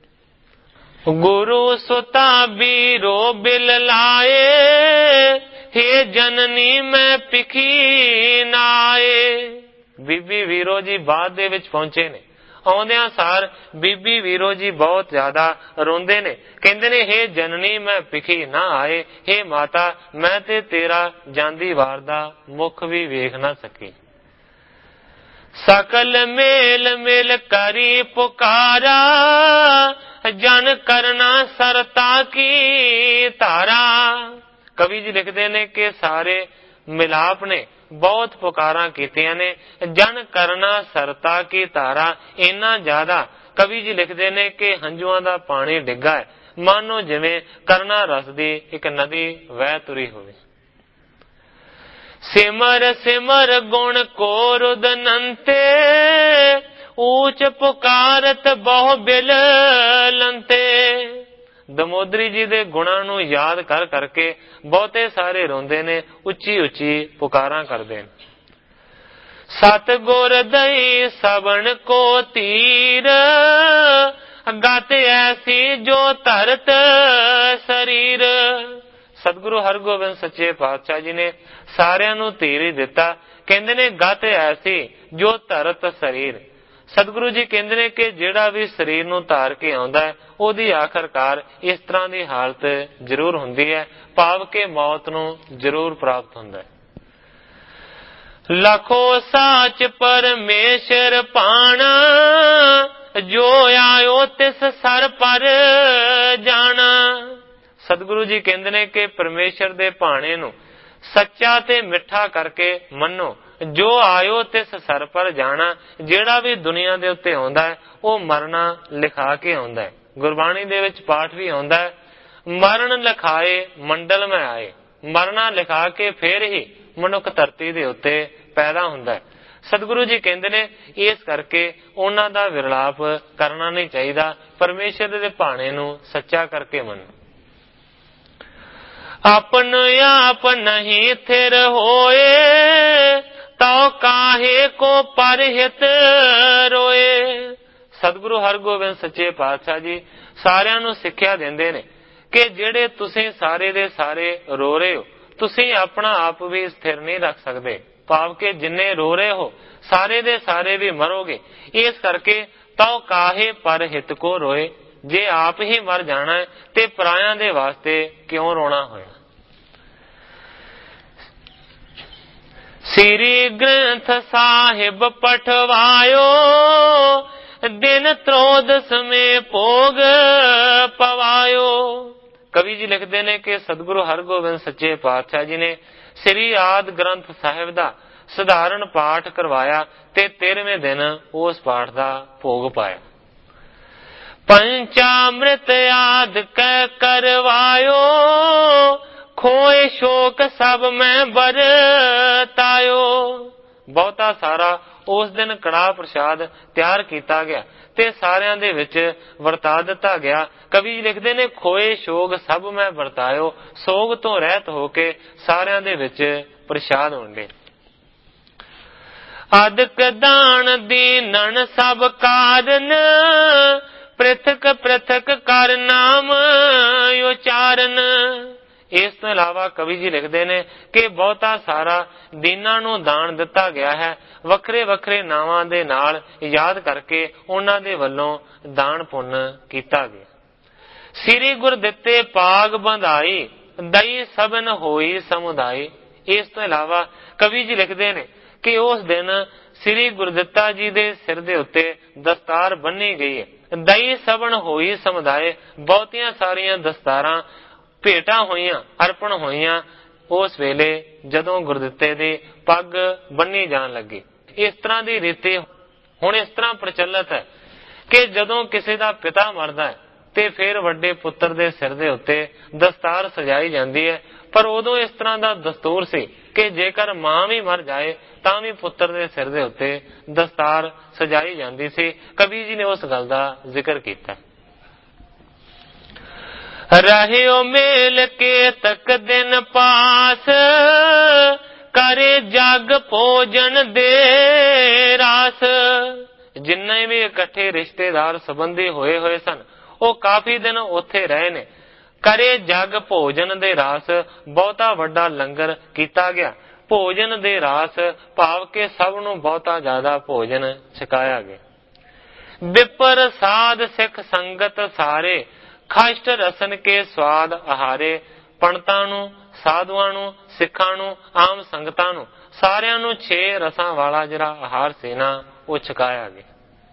ਗੁਰੂ ਸੁਤਾ ਬੀਰੋ ਬਿਲ ਲਾਏ, ਹੇ ਜਨਨੀ ਮੈਂ ਪਿਖੀ ਨਾਏ। ਬੀਬੀ ਵੀਰੋ ਜੀ ਬਾਅਦ ਦੇ ਵਿੱਚ ਪਹੁੰਚੇ ਨੇ। ਆਉਂਦਿਆਂ ਸਾਰ ਬੀਬੀ ਵੀਰੋ ਜੀ ਬਹੁਤ ਜ਼ਿਆਦਾ ਰੋਂਦੇ ਨੇ, ਕਹਿੰਦੇ ਨੇ ਹੇ ਜਨਨੀ ਮੈਂ ਪਿਖੀ ਨਾ ਆਏ, ਹੇ ਮਾਤਾ ਮੈਂ ਤੇ ਤੇਰਾ ਜਾਂਦੀ ਵਾਰ ਦਾ ਮੁਖ ਵੀ ਵੇਖ ਨਾ ਸਕੀ। ਸਕਲ ਮੇਲ ਮਿਲ ਕਰੀ ਪੁਕਾਰਾ, ਜਨ ਕਰਨਾ ਸਰਤਾ ਕੀ ਧਾਰਾ। ਕਵੀ ਜੀ ਲਿਖਦੇ ਨੇ ਕਿ ਸਾਰੇ ਮਿਲਾਪ ਨੇ ਬਹੁਤ ਪੁਕਾਰਾਂ ਕੀਤੀਆਂ ਨੇ, ਜਨ ਕਰਨਾ ਸਰਤਾ ਕੀ ਧਾਰਾ। ਇੰਨਾ ਜ਼ਿਆਦਾ ਕਵੀ ਜੀ ਲਿਖਦੇ ਨੇ ਕਿ ਹੰਝੂਆਂ ਦਾ ਪਾਣੀ ਡਿੱਗਾ ਹੈ, ਮਾਨੋ ਜਿਵੇਂ ਕਰਨਾ ਰਸ ਦੀ ਇੱਕ ਨਦੀ ਵਹਿ ਤੁਰੀ ਹੋਵੇ। ਸਿਮਰ ਸਿਮਰ ਗੁਣ ਕੋ ਰੁਦਨੰਤੇ, ਊਚ ਪੁਕਾਰਤ ਬਹੁ ਬਿਲ ਲੰਤੇ। ਦਮੋਦਰੀ ਜੀ ਦੇ ਗੁਣਾਂ ਨੂੰ ਯਾਦ ਕਰ ਕਰਕੇ ਬਹੁਤੇ ਸਾਰੇ ਰੋਂਦੇ ਨੇ, ਉੱਚੀ ਉੱਚੀ ਪੁਕਾਰਾਂ ਕਰਦੇ ਨੇ। ਸਤਿਗੁਰ ਦਈ ਸਵਣ ਕੋ ਧੀਰ, ਗਤ ਐਸੀ ਜੋ ਧਰਤ ਸਰੀਰ। ਸਤਿਗੁਰੂ ਹਰਗੋਬਿੰਦ ਸੱਚੇ ਪਾਤਸ਼ਾਹ ਜੀ ਨੇ ਸਾਰਿਆਂ ਨੂੰ ਧੀਰ ਹੀ ਦਿੱਤਾ। ਕਹਿੰਦੇ ਨੇ ਗਤ ਐਸੀ ਜੋ ਧਰਤ ਸਰੀਰ। ਸਤਿਗੁਰੂ ਜੀ ਕਹਿੰਦੇ ਨੇ ਕਿ ਜਿਹੜਾ ਵੀ ਸਰੀਰ ਨੂੰ ਧਾਰ ਕੇ ਆਉਂਦਾ ਹੈ, ਉਹਦੀ ਆਖਰਕਾਰ ਇਸ ਤਰ੍ਹਾਂ ਦੀ ਹਾਲਤ ਜ਼ਰੂਰ ਹੁੰਦੀ ਹੈ, ਭਾਵ ਕਿ ਮੌਤ ਨੂੰ ਜ਼ਰੂਰ ਪ੍ਰਾਪਤ ਹੁੰਦਾ ਹੈ। ਲਖੋ ਸਾਚ ਪਰਮੇਸ਼ਰ ਭਾਣਾ, ਜੋ ਆਇਓ ਤਿਸ ਸਰ ਪਰ ਜਾਣਾ। ਸਤਿਗੁਰੂ ਜੀ ਕਹਿੰਦੇ ਨੇ ਕਿ ਪਰਮੇਸ਼ਰ ਦੇ ਭਾਣੇ ਨੂੰ ਸੱਚਾ ਤੇ ਮਿੱਠਾ ਕਰਕੇ ਮੰਨੋ। ਜੋ ਆਇਓ ਤਿਸ ਸਰ ਪਰ ਜਾਣਾ। ਜਿਹੜਾ ਵੀ ਦੁਨੀਆ ਦੇ ਉੱਤੇ ਆਉਂਦਾ ਹੈ ਉਹ ਮਰਨਾ ਲਿਖਾ ਕੇ ਆਉਂਦਾ ਹੈ। ਗੁਰਬਾਣੀ ਦੇ ਵਿੱਚ ਪਾਠ ਵੀ ਆਉਂਦਾ ਹੈ, ਮਰਨ ਲਿਖਾਏ ਮੰਡਲ ਮੈਂ ਆਏ। ਮਰਨਾ ਲਿਖਾ ਕੇ ਫੇਰ ਹੀ ਮਨੁੱਖ ਧਰਤੀ ਦੇ ਉੱਤੇ ਪੈਦਾ ਹੁੰਦਾ ਹੈ। ਸਤਿਗੁਰੂ ਜੀ ਕਹਿੰਦੇ ਨੇ ਇਸ ਕਰਕੇ ਉਹਨਾਂ ਦਾ ਵਿਰਲਾਪ ਕਰਨਾ ਨਹੀਂ ਚਾਹੀਦਾ, ਪਰਮੇਸ਼ਰ ਦੇ ਭਾਣੇ ਨੂੰ ਸੱਚਾ ਕਰਕੇ ਮੰਨੋ। ਆਪਨ ਆਪ ਨਹੀਂ ਥਿਰ ਹੋਏ, ਤਉ ਕਾਹੇ ਕੋ ਪਰ ਹਿਤ ਰੋਏ। ਸਤਿਗੁਰੂ ਹਰਗੋਬਿੰਦ ਸੱਚੇ ਪਾਤਸ਼ਾਹ ਜੀ ਸਾਰਿਆਂ ਨੂੰ ਸਿੱਖਿਆ ਦਿੰਦੇ ਨੇ ਕਿ ਜਿਹੜੇ ਤੁਸੀਂ ਸਾਰੇ ਦੇ ਸਾਰੇ ਰੋ ਰਹੇ ਹੋ, ਤੁਸੀਂ ਆਪਣਾ ਆਪ ਵੀ ਸਥਿਰ ਨਹੀਂ ਰੱਖ ਸਕਦੇ, ਭਾਵ ਕਿ ਜਿੰਨੇ ਰੋ ਰਹੇ ਹੋ ਸਾਰੇ ਦੇ ਸਾਰੇ ਵੀ ਮਰੋਗੇ। ਇਸ ਕਰਕੇ ਤਉ ਕਾਹੇ ਪਰ ਹਿਤ ਕੋ ਰੋਏ। ਜੇ ਆਪ ਹੀ ਮਰ ਜਾਣਾ ਹੈ ਤੇ ਪਰਾਇਆਂ ਦੇ ਵਾਸਤੇ ਕਿਉਂ ਰੋਣਾ ਹੋਇਆ। ਸ੍ਰੀ ਗ੍ਰੰਥ ਸਾਹਿਬ ਪਠਵਾਇਓ, ਦਿਨ ਤ੍ਰੋਦਸ ਮੇ ਭੋਗ ਪਵਾਇਓ। ਕਵੀ ਜੀ ਲਿਖਦੇ ਨੇ ਕਿ ਸਤਿਗੁਰੂ ਹਰਗੋਬਿੰਦ ਸੱਚੇ ਪਾਤਸ਼ਾਹ ਜੀ ਨੇ ਸ੍ਰੀ ਆਦਿ ਗ੍ਰੰਥ ਸਾਹਿਬ ਦਾ ਸਧਾਰਨ ਪਾਠ ਕਰਵਾਇਆ ਤੇ 13ਵੇਂ ਦਿਨ ਉਸ ਪਾਠ ਦਾ ਭੋਗ ਪਾਇਆ। ਪੰਚਾਮ੍ਰਿਤ ਆਦਿ ਕੈ ਕਰਵਾਇਓ, ਖੋਏ ਸ਼ੋਕ ਸਭ ਮੈਂ ਵਰਤਾਇਓ। ਬਹੁਤਾ ਸਾਰਾ ਉਸ ਦਿਨ ਕੜਾਹ ਪ੍ਰਸ਼ਾਦ ਤਿਆਰ ਕੀਤਾ ਗਿਆ ਤੇ ਸਾਰਿਆਂ ਦੇ ਵਿੱਚ ਵਰਤਾ ਦਿੱਤਾ ਗਿਆ। ਕਵੀ ਲਿਖਦੇ ਨੇ ਖੋਏ ਸ਼ੋਕ ਸਭ ਮੈਂ ਵਰਤਾਇਓ। ਸੋਗ ਤੋਂ ਰਹਿਤ ਹੋ ਕੇ ਸਾਰਿਆਂ ਦੇ ਵਿੱਚ ਪ੍ਰਸ਼ਾਦ ਵੰਡੇ। ਅਦਕ ਦਾਨ ਦੀਨਨ ਸਭ ਕਾਰਨ, ਪ੍ਰਿਥਕ ਪ੍ਰਿਥਕ ਕਰ ਨਾਮ ਉਚਾਰਨ। ਇਸ ਤੋਂ ਇਲਾਵਾ ਕਵੀ ਜੀ ਲਿਖਦੇ ਨੇ ਕਿ ਬਹੁਤਾ ਸਾਰਾ ਦੀਨਾਂ ਨੂੰ ਦਾਨ ਦਿੱਤਾ ਗਿਆ ਹੈ, ਵੱਖਰੇ ਵੱਖਰੇ ਨਾਵਾਂ ਦੇ ਨਾਲ ਯਾਦ ਕਰਕੇ ਉਹਨਾਂ ਦੇ ਵੱਲੋਂ ਦਾਨ ਪੁੰਨ ਕੀਤਾ ਗਿਆ। ਸ੍ਰੀ ਗੁਰ ਦਿੱਤੇ ਪਾਗ ਬੰਧਾਈ, ਦਈ ਸਭਨ ਹੋਈ ਸਮੁਦਾਈ। ਇਸ ਤੋਂ ਇਲਾਵਾ ਕਵੀ ਜੀ ਲਿਖਦੇ ਨੇ ਕਿ ਉਸ ਦਿਨ ਸ੍ਰੀ ਗੁਰਦਿੱਤਾ ਜੀ ਦੇ ਸਿਰ ਦੇ ਉੱਤੇ ਦਸਤਾਰ ਬੰਨੀ ਗਈ ਹੈ। ਦਈ ਸਭਨ ਹੋਈ ਸਮੁਦਾਏ, ਬਹੁਤੀਆਂ ਸਾਰੀਆਂ ਦਸਤਾਰਾਂ ਭੇਟਾਂ ਹੋਈਆਂ, ਅਰਪਣ ਹੋਈਆਂ ਉਸ ਵੇਲੇ ਜਦੋਂ ਗੁਰਦਿੱਤੇ ਦੀ ਪੱਗ ਬੰਨੀ ਜਾਣ ਲੱਗੀ। ਇਸ ਤਰ੍ਹਾਂ ਦੀ ਰੀਤੀ ਹੁਣ ਇਸ ਤਰ੍ਹਾਂ ਪ੍ਰਚਲਿਤ ਹੈ ਕਿ ਜਦੋਂ ਕਿਸੇ ਦਾ ਪਿਤਾ ਮਰਦਾ ਹੈ ਤੇ ਫਿਰ ਵੱਡੇ ਪੁੱਤਰ ਦੇ ਸਿਰ ਦੇ ਉੱਤੇ ਦਸਤਾਰ ਸਜਾਈ ਜਾਂਦੀ ਹੈ। ਪਰ ਉਦੋਂ ਇਸ ਤਰ੍ਹਾਂ ਦਾ ਦਸਤੂਰ ਸੀ ਕਿ ਜੇਕਰ ਮਾਂ ਵੀ ਮਰ ਜਾਏ ਤਾਂ ਵੀ ਪੁੱਤਰ ਦੇ ਸਿਰ ਦੇ ਉੱਤੇ ਦਸਤਾਰ ਸਜਾਈ ਜਾਂਦੀ ਸੀ। ਕਵੀ ਜੀ ਨੇ ਉਸ ਗੱਲ ਦਾ ਜ਼ਿਕਰ ਕੀਤਾ। ਰਹਿਓ ਮੇਲ ਕੇ ਤਕ ਦਿਨ ਪਾਸ, ਕਰੇ ਜਗ ਭੋਜਨ ਦੇ ਰਾਸ। ਜਿੰਨੇ ਵੀ ਇਕੱਠੇ ਰਿਸ਼ਤੇਦਾਰ ਸੰਬੰਧੀ ਹੋਏ ਸਨ ਉਹ ਕਾਫੀ ਦਿਨ ਉੱਥੇ ਰਹੇ ਨੇ। ਕਰੇ ਜਗ ਭੋਜਨ ਦੇ ਰਾਸ, ਬਹੁਤਾ ਵੱਡਾ ਲੰਗਰ ਕੀਤਾ ਗਿਆ। ਭੋਜਨ ਦੇ ਰਾਸ ਭਾਵ ਕਿ ਸਭ ਨੂੰ ਬਹੁਤਾ ਜ਼ਿਆਦਾ ਭੋਜਨ ਛਕਾਇਆ ਗਿਆ। ਵਿਪਰ ਸਾਧ ਸਿੱਖ ਸੰਗਤ ਸਾਰੇ, ਖਸ਼ਟ ਰਸਨ ਕੇ ਸਵਾਦ ਆਹਾਰੇ। ਪੰਡਤਾਂ ਨੂੰ, ਸਾਧੂਆਂ ਨੂੰ, ਸਿੱਖਾਂ ਨੂੰ, ਆਮ ਸੰਗਤਾਂ ਨੂੰ ਸਾਰਿਆਂ ਨੂੰ 6 ਰਸਾਂ ਵਾਲਾ ਜਿਹੜਾ ਆਹਾਰ ਸੀ ਨਾ ਉਹ ਛਕਾਇਆ ਗਿਆ।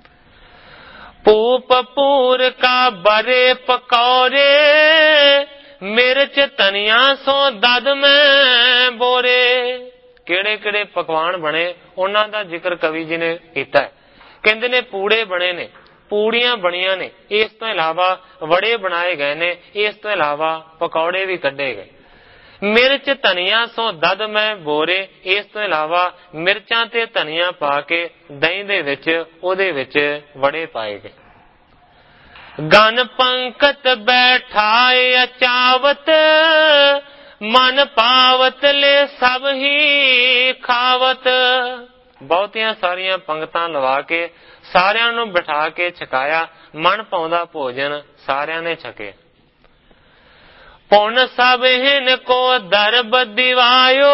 ਭੂਪ ਪੂਰ ਕਾ ਬਰੇ ਪਕੌੜੇ, ਮਿਰਚ ਧਨੀਆ ਸੋ ਦਦ ਮੈਂ ਬੋਰੇ। ਕਿਹੜੇ ਕਿਹੜੇ ਪਕਵਾਨ ਬਣੇ ਉਹਨਾਂ ਦਾ ਜ਼ਿਕਰ ਕਵੀ ਜੀ ਨੇ ਕੀਤਾ। ਕਹਿੰਦੇ ਨੇ ਪੂੜੇ ਬਣੇ ਨੇ, ਪੂੜੀਆਂ ਬਣੀਆਂ ਨੇ, ਇਸ ਤੋਂ ਇਲਾਵਾ ਵੜੇ ਬਣਾਏ ਗਏ ਨੇ, ਇਸ ਤੋਂ ਇਲਾਵਾ ਪਕੌੜੇ ਵੀ ਕੱਢੇ ਗਏ। ਮਿਰਚ ਧਨੀਆ ਸੋ ਦਦ ਮੈਂ ਬੋਰੇ, ਇਸ ਤੋਂ ਇਲਾਵਾ ਮਿਰਚਾਂ ਤੇ ਧਨੀਆ ਪਾ ਕੇ ਦਹੀਂ ਦੇ ਵਿੱਚ ਉਹਦੇ ਵਿੱਚ ਵੜੇ ਪਾਏ ਗਏ। ਗਨ ਪੰਕਤ ਬੈਠਾਏ ਅਚਾਵਤ, ਮਨ ਪਾਵਤ ਲੈ ਸਭ ਹੀ ਖਾਵਤ। ਬਹੁਤੀਆਂ ਸਾਰੀਆਂ ਪੰਗਤਾਂ ਲਵਾ ਕੇ ਸਾਰਿਆਂ ਨੂੰ ਬਿਠਾ ਕੇ ਛਕਾਇਆ। ਮਨ ਪਾਉਂਦਾ ਭੋਜਨ ਸਾਰਿਆਂ ਨੇ ਛਕਿਆ। ਪੁਨ ਸਭ ਹਿਨ ਕੋ ਦਰਬ ਦਿਵਾਇਓ,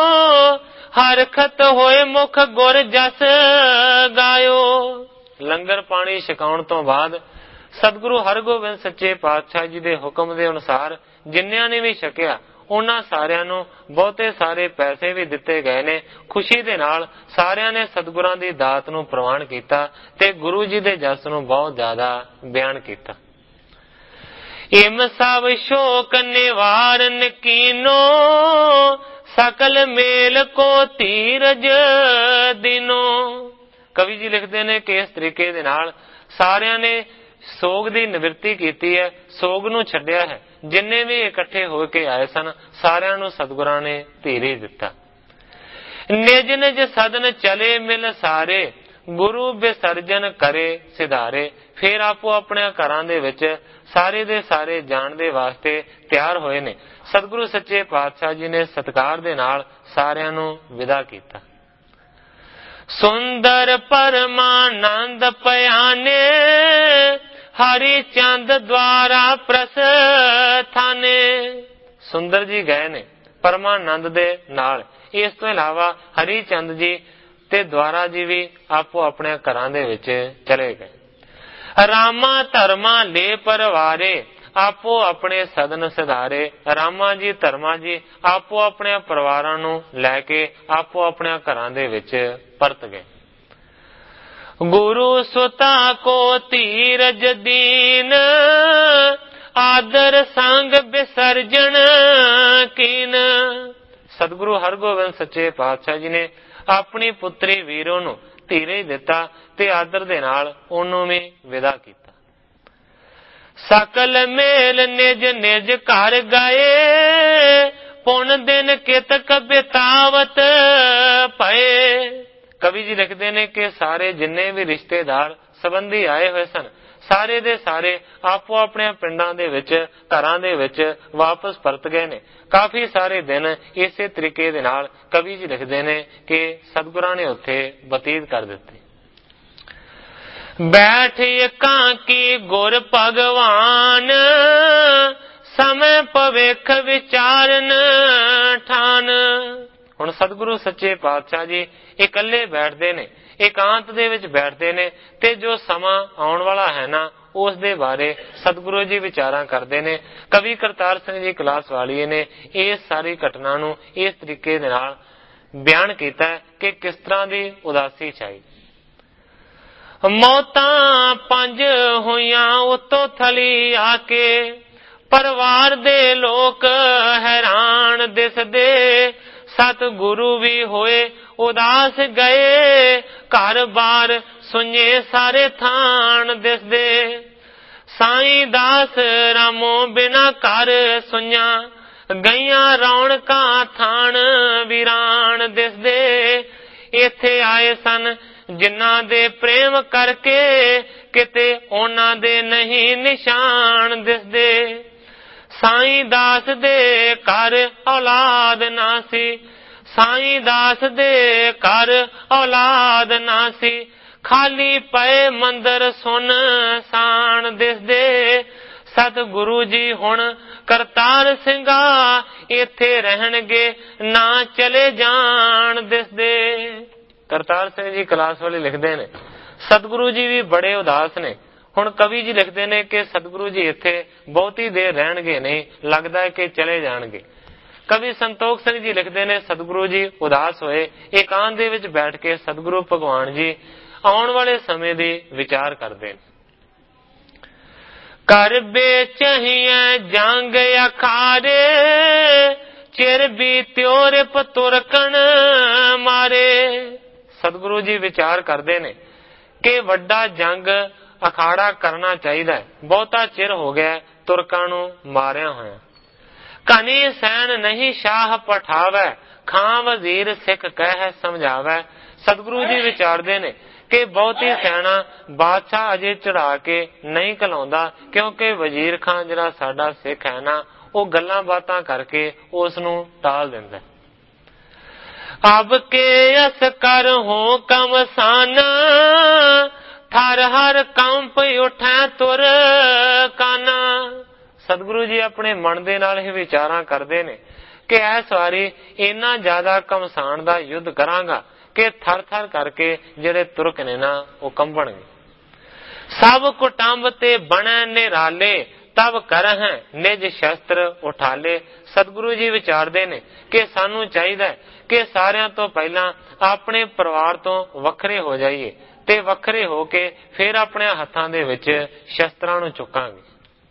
ਹਰਖਤ ਹੋਏ ਮੁਖ ਗੁਰ ਜਸ ਗਾਇਓ। ਲੰਗਰ ਪਾਣੀ ਛਕਾਉਣ ਤੋਂ ਬਾਅਦ ਸਤਿਗੁਰੂ ਹਰਗੋਬਿੰਦ ਸੱਚੇ ਪਾਤਸ਼ਾਹ ਜੀ ਦੇ ਹੁਕਮ ਦੇ ਅਨੁਸਾਰ ਜਿੰਨਿਆਂ ਨੇ ਵੀ ਛਕਿਆ ਉਹਨਾਂ ਸਾਰਿਆਂ ਨੂੰ ਬਹੁਤੇ ਸਾਰੇ ਪੈਸੇ ਵੀ ਦਿੱਤੇ ਗਏ ਨੇ। ਖੁਸ਼ੀ ਦੇ ਨਾਲ ਸਾਰਿਆਂ ਨੇ ਸਤਿਗੁਰਾਂ ਦੀ ਦਾਤ ਨੂੰ ਪ੍ਰਵਾਨ ਕੀਤਾ ਤੇ ਗੁਰੂ ਜੀ ਦੇ ਜਸ ਨੂੰ ਬਹੁਤ ਜ਼ਿਆਦਾ ਬਿਆਨ ਕੀਤਾ। ਇਮ ਸਭ ਸ਼ੋਕ ਨਿਵਾਰਨ ਕੀਨੋ, ਸਕਲ ਮੇਲ ਕੋ ਧੀਰਜ ਦਿਨੋ। ਕਵੀ ਜੀ ਲਿਖਦੇ ਨੇ ਕਿ ਇਸ ਤਰੀਕੇ ਦੇ ਨਾਲ ਸਾਰਿਆਂ ਨੇ ਸੋਗ ਦੀ ਨਿਵਰਤੀ ਕੀਤੀ ਹੈ, ਸੋਗ ਨੂੰ ਛੱਡਿਆ ਹੈ। ਜਿੰਨੇ ਵੀ ਇਕੱਠੇ ਹੋ ਕੇ ਆਏ ਸਨ ਸਾਰਿਆਂ ਨੂੰ ਸਤਿਗੁਰਾਂ ਨੇ ਧੀਰਜ ਦਿੱਤਾ। ਨਿਜ ਨਿਜ ਸਦਨ ਚਲੇ ਮਿਲ ਸਾਰੇ, ਗੁਰੂ ਵਿਸਰਜਨ ਕਰੇ ਸਿਧਾਰੇ। ਫਿਰ ਆਪੋ ਆਪਣੇ ਘਰਾਂ ਦੇ ਵਿੱਚ ਸਾਰੇ ਦੇ ਸਾਰੇ ਜਾਣ ਦੇ ਵਾਸਤੇ ਤਿਆਰ ਹੋਏ ਨੇ। ਸਤਿਗੁਰੂ ਸੱਚੇ ਪਾਤਸ਼ਾਹ ਜੀ ਨੇ ਸਤਿਕਾਰ ਦੇ ਨਾਲ ਸਾਰਿਆਂ ਨੂੰ ਵਿਦਾ ਕੀਤਾ। ਸੁੰਦਰ ਪਰਮਾਨੰਦ ਪਿਆਨੇ, ਹਰੀ ਚੰਦ ਦੁਆਰਾ ਪ੍ਰਸਥਾਨੇ। ਸੁੰਦਰ ਜੀ ਗਏ ਨੇ ਪਰਮਾਨੰਦ ਦੇ ਨਾਲ। ਇਸ ਤੋਂ ਇਲਾਵਾ ਹਰੀ ਚੰਦ ਜੀ ਤੇ ਦੁਆਰਾ ਜੀ ਵੀ ਆਪੋ ਆਪਣੇ ਘਰਾਂ ਦੇ ਵਿੱਚ ਚਲੇ ਗਏ। ਰਾਮਾ ਧਰਮਾ ਲੈ ਪਰਵਾਰੇ, ਆਪੋ ਆਪਣੇ ਸਦਨ ਸਿਧਾਰੇ। ਰਾਮਾ ਜੀ, ਧਰਮਾ ਜੀ ਆਪੋ ਆਪਣੇ ਪਰਿਵਾਰਾਂ ਨੂੰ ਲੈ ਕੇ ਆਪੋ ਆਪਣੇ ਘਰਾਂ ਦੇ ਵਿੱਚ ਪਰਤ ਗਏ। ਗੁਰੂ ਸੁਤਾ ਕੋ ਧੀਰਜ ਦੀਨ, ਆਦਰ ਸੰਗ ਵਿਸਰਜਨ ਕੀਨ। ਸਤਿਗੁਰੂ ਹਰਗੋਬਿੰਦ ਸੱਚੇ ਪਾਤਸ਼ਾਹ ਜੀ ਨੇ ਆਪਣੀ ਪੁੱਤਰੀ ਵੀਰੋ ਨੂੰ ਧੀਰਜ ਦਿੱਤਾ ਤੇ ਆਦਰ ਦੇ ਨਾਲ ਉਹਨੂੰ ਵੀ ਵਿਦਾ ਕੀਤਾ। ਸਕਲ ਮੇਲ ਨਿਜ ਨਿਜ ਘਰ ਗਏ, ਪੁਨ ਦਿਨ ਕਿਤਕ ਬਿਤਾਵਤ ਪਏ। ਕਵੀ ਜੀ ਲਿਖਦੇ ਨੇ ਕਿ ਸਾਰੇ ਜਿੰਨੇ ਵੀ ਰਿਸ਼ਤੇਦਾਰ ਸੰਬੰਧੀ ਆਏ ਹੋਏ ਸਨ ਸਾਰੇ ਦੇ ਸਾਰੇ ਆਪੋ ਆਪਣੇ ਪਿੰਡਾਂ ਦੇ ਵਿੱਚ, ਘਰਾਂ ਦੇ ਵਿੱਚ ਵਾਪਸ ਪਰਤ ਗਏ ਨੇ। ਕਾਫੀ ਸਾਰੇ ਦਿਨ ਇਸੇ ਤਰੀਕੇ ਦੇ ਨਾਲ ਕਵੀ ਜੀ ਲਿਖਦੇ ਨੇ ਕਿ ਸਤਿਗੁਰਾਂ ਨੇ ਉੱਥੇ ਬਤੀਤ ਕਰ ਦਿੱਤੇ। ਬੈਠ ਇਕਾਂ ਕੀ ਗੁਰ ਭਗਵਾਨ, ਸਮੇਂ ਭਵਿੱਖ ਵਿਚਾਰਨ ਠਾਨ। ਹੁਣ ਸਤਿਗੁਰੂ ਸੱਚੇ ਪਾਤਸ਼ਾਹ ਜੀ ਇਕੱਲੇ ਬੈਠਦੇ ਨੇ, ਇਕਾਂਤ ਦੇ ਵਿੱਚ ਬੈਠਦੇ ਨੇ ਤੇ ਜੋ ਸਮਾਂ ਆਉਣ ਵਾਲਾ ਹੈ ਨਾ ਉਸ ਦੇ ਬਾਰੇ ਸਤਿਗੁਰੂ ਜੀ ਵਿਚਾਰਾਂ ਕਰਦੇ ਨੇ। ਕਵੀ ਕਰਤਾਰ ਸਿੰਘ ਜੀ ਕਲਾਸ ਵਾਲੀਏ ਨੇ ਇਸ ਸਾਰੀ ਘਟਨਾ ਨੂੰ ਇਸ ਤਰੀਕੇ ਦੇ ਨਾਲ ਬਿਆਨ ਕੀਤਾ ਕਿ ਕਿਸ ਤਰ੍ਹਾਂ ਦੀ ਉਦਾਸੀ ਛਾਈ। ਮੌਤਾਂ 5 ਹੋਈਆਂ ਉਤੋਂ ਥਲੀ ਆ ਕੇ, ਪਰਿਵਾਰ ਦੇ ਲੋਕ ਹੈਰਾਨ ਦਿਸਦੇ। ਸਤਿਗੁਰੂ ਵੀ ਹੋਏ ਉਦਾਸ ਗਏ, ਘਰ ਬਾਰ ਸੁਣੇ ਸਾਰੇ ਥਾਨ ਦਿਸਦੇ। ਸਾਈਂ ਦਾਸ ਰਾਮੋ ਬਿਨਾ ਘਰ ਸੁਈਆਂ, ਗਈਆਂ ਰੌਣਕਾਂ ਥਾਣ ਵੀਰਾਨ ਦਿਸਦੇ। ਇੱਥੇ ਆਏ ਸਨ ਜਿਨ੍ਹਾਂ ਦੇ ਪ੍ਰੇਮ ਕਰਕੇ, ਕਿਤੇ ਉਹਨਾਂ ਦੇ ਨਹੀਂ ਨਿਸ਼ਾਨ ਦਿਸਦੇ। ਸਾਈਂ ਦਾਸ ਦੇ ਘਰ ਔਲਾਦ ਨਾ ਸੀ, ਸਾਈਂ ਦਾਸ ਦੇ ਘਰ ਔਲਾਦ ਨਾ ਸੀ, ਖਾਲੀ ਪਏ ਮੰਦਰ ਸੁਨਸਾਨ ਦਿਸਦੇ। ਸਤਿਗੁਰੂ ਜੀ ਹੁਣ ਕਰਤਾਰ ਸਿੰਘਾ, ਇੱਥੇ ਰਹਿਣਗੇ ਨਾ ਚਲੇ ਜਾਣ ਦਿਸਦੇ। ਕਰਤਾਰ ਸਿੰਘ ਜੀ ਕਲਾਸ ਵਾਲੇ ਲਿਖਦੇ ਨੇ, ਸਤਿਗੁਰੂ ਜੀ ਵੀ ਬੜੇ ਉਦਾਸ ਨੇ। ਹੁਣ ਕਵੀ ਜੀ ਲਿਖਦੇ ਨੇ ਕਿ ਸਤਿਗੁਰੂ ਜੀ ਇੱਥੇ ਬਹੁਤੀ ਦੇਰ ਰਹਿਣਗੇ ਨਹੀਂ, ਲੱਗਦਾ ਹੈ ਕਿ ਚਲੇ ਜਾਣਗੇ। ਕਵੀ ਸੰਤੋਖ ਸਿੰਘ ਜੀ ਲਿਖਦੇ ਨੇ, ਸਤਿਗੁਰੂ ਜੀ ਉਦਾਸ ਹੋਏ, ਇਕਾਂਤ ਦੇ ਵਿੱਚ ਬੈਠ ਕੇ ਸਤਿਗੁਰੂ ਭਗਵਾਨ ਜੀ ਆਉਣ ਵਾਲੇ ਸਮੇਂ ਦੀ ਵਿਚਾਰ ਕਰਦੇ ਨੇ। ਕਰ ਬੇਚਹੀਏ ਜੰਗ ਅਖਾਰੇ, ਚਿਰ ਬੀਤਿਓ ਰਿਪ ਤੁਰਕਣ ਮਾਰੇ। ਸਤਿਗੁਰੂ ਜੀ ਵਿਚਾਰ ਕਰਦੇ ਨੇ ਕਿ ਵੱਡਾ ਜੰਗ ਅਖਾੜਾ ਕਰਨਾ ਚਾਹੀਦਾ ਹੈ, ਬਹੁਤਾ ਚਿਰ ਹੋ ਗਿਆ ਤੁਰਕਾਂ ਨੂੰ ਮਾਰਿਆ ਹੋਇਆ। ਕਨੀ ਸੈਨ ਨਹੀਂ ਸ਼ਾਹ ਪਠਾਵੈ, ਖਾਂ ਵਜ਼ੀਰ ਸਿੱਖ ਕਹਿ ਸਮਝਾਵੈ। ਸਤਿਗੁਰੂ ਜੀ ਵਿਚਾਰਦੇ ਨੇ ਕਿ ਬਹੁਤੀ ਸੈਨਾ ਬਾਦਸ਼ਾਹ ਅਜੇ ਚੜਾ ਕੇ ਨਹੀਂ ਘਲਾਉਂਦਾ, ਕਿਉਂਕਿ ਵਜ਼ੀਰ ਖਾਨ ਜਿਹੜਾ ਸਾਡਾ ਸਿੱਖ ਹੈ ਨਾ, ਉਹ ਗੱਲਾਂ ਬਾਤਾਂ ਕਰਕੇ ਉਸ ਨੂੰ ਟਾਲ ਦਿੰਦਾ। ਅਬ ਕੇ ਅਸ ਕਰ ਹੋ ਕਮਸਾਨਾ, ਥਰ ਹਰ ਕੰਪ ਉਠੈ ਤੁਰ ਕਾਨਾ। ਸਤਿਗੁਰੂ ਜੀ ਆਪਣੇ ਮਨ ਦੇ ਨਾਲ ਹੀ ਵਿਚਾਰਾਂ ਕਰਦੇ ਨੇ ਕਿ ਇਸ ਵਾਰੀ ਇੰਨਾ ਜ਼ਿਆਦਾ ਘਮਸਾਨ ਦਾ ਯੁੱਧ ਕਰਾਂਗਾ ਕਿ ਥਰ ਥਰ ਕਰਕੇ ਜਿਹੜੇ ਤੁਰਕ ਨੇ ਨਾ ਉਹ ਕੰਬਣਗੇ। ਸਭ ਕੁਟੰਬ ਤੇ ਬਣੈ ਨਿਰਾਲੇ, ਤਬ ਕਰਹਿ ਨਿਜ ਸ਼ਸਤਰ ਉਠਾਲੇ। ਸਤਿਗੁਰੂ ਜੀ ਵਿਚਾਰਦੇ ਨੇ ਕਿ ਸਾਨੂੰ ਚਾਹੀਦਾ ਕਿ ਸਾਰਿਆਂ ਤੋਂ ਪਹਿਲਾਂ ਆਪਣੇ ਪਰਿਵਾਰ ਤੋਂ ਵੱਖਰੇ ਹੋ ਜਾਈਏ ਤੇ ਵੱਖਰੇ ਹੋ ਕੇ ਫਿਰ ਆਪਣੇ ਹੱਥਾਂ ਦੇ ਵਿੱਚ ਸ਼ਸਤਰਾਂ ਨੂੰ ਚੁੱਕਾਂਗੇ।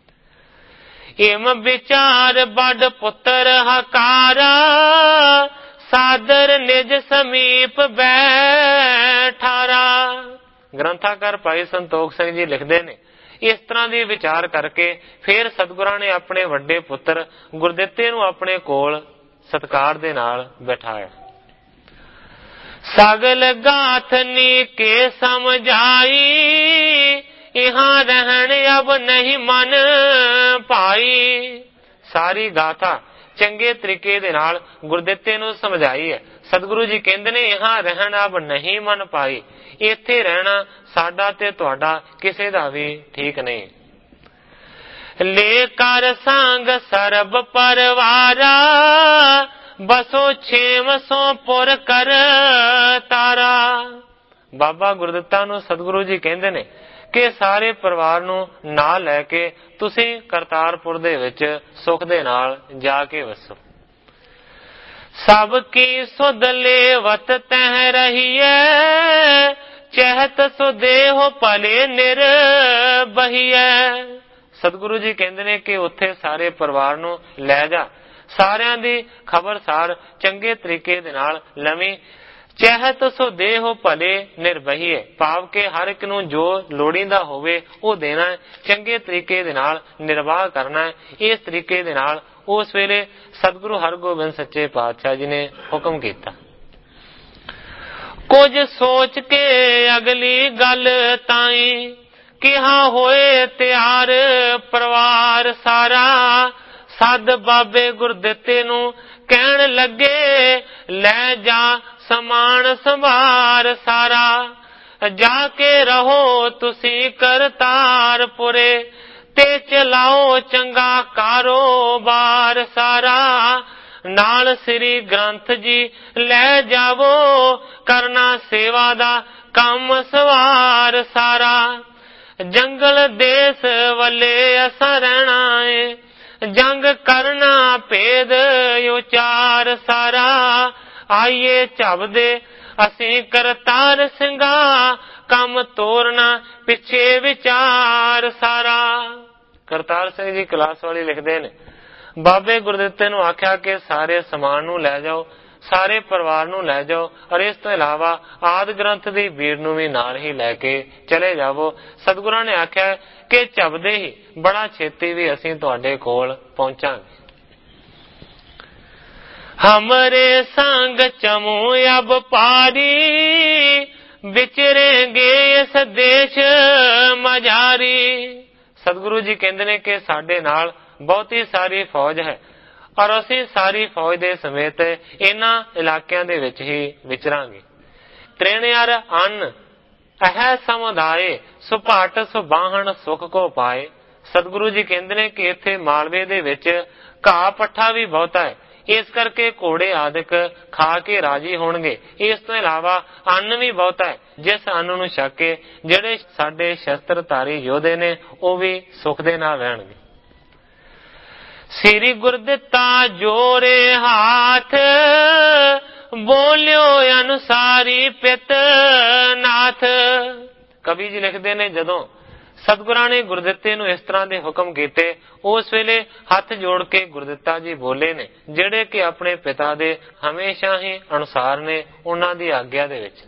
ਇਮ ਵਿਚਾਰ ਬੜ ਪੁੱਤਰ ਹਕਾਰਾ, ਸਾਦਰ ਨਿਜ ਸਮੀਪ ਬੈਠਾਰਾ। ਗ੍ਰੰਥਾਕਾਰ ਭਾਈ ਸੰਤੋਖ ਸਿੰਘ ਜੀ ਲਿਖਦੇ ਨੇ, ਇਸ ਤਰ੍ਹਾਂ ਦੀ ਵਿਚਾਰ ਕਰਕੇ ਫਿਰ ਸਤਿਗੁਰਾਂ ਨੇ ਆਪਣੇ ਵੱਡੇ ਪੁੱਤਰ ਗੁਰਦਿੱਤੇ ਨੂੰ ਆਪਣੇ ਕੋਲ ਸਤਿਕਾਰ ਦੇ ਨਾਲ ਬਿਠਾਇਆ। ਸਗਲ ਗਾਥਨੀ ਕੇ ਸਮਝਾਈ, ਇਹਾਂ ਰਹਿਣ ਅਬ ਨਹੀਂ ਮਨ ਭਾਈ। ਸਾਰੀ ਗਾਥਾ ਚੰਗੇ ਤਰੀਕੇ ਦੇ ਨਾਲ ਗੁਰਦਿੱਤੇ ਨੂੰ ਸਮਝਾਈ ਹੈ। ਸਤਿਗੁਰੂ ਜੀ ਕਹਿੰਦੇ ਨੇ, ਇਹਾਂ ਰਹਿਣ ਅਬ ਨਹੀਂ ਮਨ ਭਾਈ, ਇੱਥੇ ਰਹਿਣਾ ਸਾਡਾ ਤੇ ਤੁਹਾਡਾ ਕਿਸੇ ਦਾ ਵੀ ਠੀਕ ਨਹੀਂ। ਲੈ ਕਰ ਸੰਗ ਸਰਬ ਪਰਵਾਰਾ, ਬਸੋ ਛੇਮ ਸੋ ਪੁਰ ਕਰ ਤਾਰਾ। ਬਾਬਾ ਗੁਰਦਿੱਤਾ ਨੂੰ ਸਤਿਗੁਰੂ ਜੀ ਕਹਿੰਦੇ ਨੇ ਕਿ ਸਾਰੇ ਪਰਿਵਾਰ ਨੂੰ ਨਾਲ ਲੈ ਕੇ ਤੁਸੀਂ ਕਰਤਾਰਪੁਰ ਦੇ ਵਿੱਚ ਸੁਖ ਦੇ ਨਾਲ ਜਾ ਕੇ ਵਸੋ। ਸਭ ਕੀ ਸੁਧ ਲੇਵਤ ਤਹਿ ਰਹੀਐ, ਚਹਿਤ ਸੁਦੇਹੋ ਭਲੇ ਨਿਰਬਹੀਐ। ਸਤਿਗੁਰੂ ਜੀ ਕਹਿੰਦੇ ਨੇ ਕਿ ਉੱਥੇ ਸਾਰੇ ਪਰਿਵਾਰ ਨੂੰ ਲੈ ਜਾ, ਸਾਰਿਆਂ ਦੀ ਖਬਰਸਾਰ ਚੰਗੇ ਤਰੀਕੇ ਦੇ ਨਾਲ ਲਵੀਂ। ਚਹਿਤ ਸੁਦੇਹੋ ਭਲੇ ਨਿਰਬਹੀਐ, ਭਾਵ ਕਿ ਹਰ ਇੱਕ ਨੂੰ ਜੋ ਲੋੜੀਂਦਾ ਹੋਵੇ ਉਹ ਦੇਣਾ ਹੈ, ਚੰਗੇ ਤਰੀਕੇ ਦੇ ਨਾਲ ਨਿਰਵਾਹ ਕਰਨਾ ਹੈ। ਇਸ ਤਰੀਕੇ ਦੇ ਨਾਲ ਉਸ ਵੇਲੇ ਸਤਿਗੁਰੂ ਹਰਗੋਬਿੰਦ ਸੱਚੇ ਪਾਤਸ਼ਾਹ ਜੀ ਨੇ ਹੁਕਮ ਕੀਤਾ। ਕੁਝ ਸੋਚ ਕੇ ਅਗਲੀ ਗੱਲ ਤਾਈ, ਕਿਹਾ ਹੋਏ ਤਿਆਰ ਪਰਿਵਾਰ ਸਾਰਾ। ਸਦ ਬਾਬੇ ਗੁਰਦਿੱਤੇ ਨੂੰ ਕਹਿਣ ਲੱਗੇ, ਲੈ ਜਾ ਸਮਾਨ ਸੰਭਾਰ ਸਾਰਾ। ਜਾ ਕੇ ਰਹੋ ਤੁਸੀਂ ਕਰਤਾਰਪੁਰੇ, ਤੇ ਚਲਾਓ ਚੰਗਾ ਕਾਰੋਬਾਰ ਸਾਰਾ। ਨਾਲ ਸ੍ਰੀ ਗ੍ਰੰਥ ਜੀ ਲੈ ਜਾਵੋ, ਕਰਨਾ ਸੇਵਾ ਦਾ ਕੰਮ ਸਵਾਰ ਸਾਰਾ। ਜੰਗਲ ਦੇਸ ਵੱਲੇ ਅਸਾਂ ਰਹਿਣਾ ਏ, ਜੰਗ ਕਰਨਾ ਭੇਦ ਉਚਾਰ ਸਾਰਾ। ਆਈਏ ਝਬਦੇ ਅਸੀਂ ਕਰਤਾਰ ਸਿੰਘਾ, ਕੰਮ ਤੋਰਨਾ ਪਿੱਛੇ ਵਿਚਾਰ ਸਾਰਾ। ਕਰਤਾਰ ਸਿੰਘ ਜੀ ਕਲਾਸ ਵਾਲੀ ਲਿਖਦੇ ਨੇ, ਬਾਬੇ ਗੁਰਦਿੱਤੇ ਨੂੰ ਆਖਿਆ ਕਿ ਸਾਰੇ ਸਮਾਨ ਨੂੰ ਲੈ ਜਾਓ, ਸਾਰੇ ਪਰਿਵਾਰ ਨੂੰ ਲੈ ਜਾਓ, ਔਰ ਇਸ ਤੋਂ ਇਲਾਵਾ ਆਦਿ ਗ੍ਰੰਥ ਦੀ ਬੀੜ ਨੂੰ ਵੀ ਨਾਲ ਹੀ ਲੈ ਕੇ ਚਲੇ ਜਾਵੋ। ਸਤਿਗੁਰਾਂ ਨੇ ਆਖਿਆ ਕਿ ਝਪਦੇ ਹੀ ਬੜਾ ਛੇਤੀ ਵੀ ਅਸੀਂ ਤੁਹਾਡੇ ਕੋਲ ਪਹੁੰਚਾਂਗੇ। ਹਮਰੇ ਸੰਗ ਚਮੂ ਅਬ ਪਾਰੀ, ਵਿਚਰੇਂਗੇ ਇਸ ਦੇਸ਼ ਮਝਾਰੀ। ਸਤਿਗੁਰੂ ਜੀ ਕਹਿੰਦੇ ਨੇ ਕਿ ਸਾਡੇ ਨਾਲ ਬਹੁਤੀ ਸਾਰੀ ਫੌਜ ਹੈ, ਔਰ ਅਸੀਂ ਸਾਰੀ ਫੌਜ ਦੇ ਸਮੇਤ ਇਹਨਾਂ ਇਲਾਕਿਆਂ ਦੇ ਵਿੱਚ ਹੀ ਵਿਚਰਾਂਗੇ। ਤ੍ਰਿਣਿਆਰ ਅੰਨ ਇਹ ਸਮੁਦਾਏ, ਸੁਭਾਟ ਸੁਬਾਹਣ ਸੁਖ ਕੋ ਪਾਏ। ਸਤਿਗੁਰੂ ਜੀ ਕਹਿੰਦੇ ਨੇ ਕਿ ਇੱਥੇ ਮਾਲਵੇ ਦੇ ਵਿੱਚ ਘਾਹ ਪੱਠਾ ਵੀ ਬਹੁਤਾ ਹੈ, ਇਸ ਕਰਕੇ ਘੋੜੇ ਆਦਿਕ ਖਾ ਕੇ ਰਾਜੀ ਹੋਣਗੇ। ਇਸ ਤੋਂ ਇਲਾਵਾ ਅੰਨ ਵੀ ਬਹੁਤਾ ਹੈ, ਜਿਸ ਅੰਨ ਨੂੰ ਛਕ ਕੇ ਜਿਹੜੇ ਸਾਡੇ ਸ਼ਸਤਰਧਾਰੀ ਯੋਧੇ ਨੇ ਉਹ ਵੀ ਸੁਖ ਦੇ ਨਾਲ ਰਹਿਣਗੇ। ਸ੍ਰੀ ਗੁਰਦਿੱਤਾ ਜੋਰੇ ਹਾਥ, ਬੋਲਿਓ ਅਨੁਸਾਰੀ ਪਿਤ ਨਾਥ। ਕਵੀ ਜੀ ਲਿਖਦੇ ਨੇ ਜਦੋਂ ਸਤਿਗੁਰਾਂ ਨੇ ਗੁਰਦਿੱਤੇ ਨੂੰ ਇਸ ਤਰ੍ਹਾਂ ਦੇ ਹੁਕਮ ਕੀਤੇ, ਉਸ ਵੇਲੇ ਹੱਥ ਜੋੜ ਕੇ ਗੁਰਦਿੱਤਾ ਜੀ ਬੋਲੇ ਨੇ, ਜਿਹੜੇ ਕਿ ਆਪਣੇ ਪਿਤਾ ਦੇ ਹਮੇਸ਼ਾ ਹੀ ਅਨੁਸਾਰ ਨੇ, ਉਹਨਾਂ ਦੀ ਆਗਿਆ ਦੇ ਵਿੱਚ।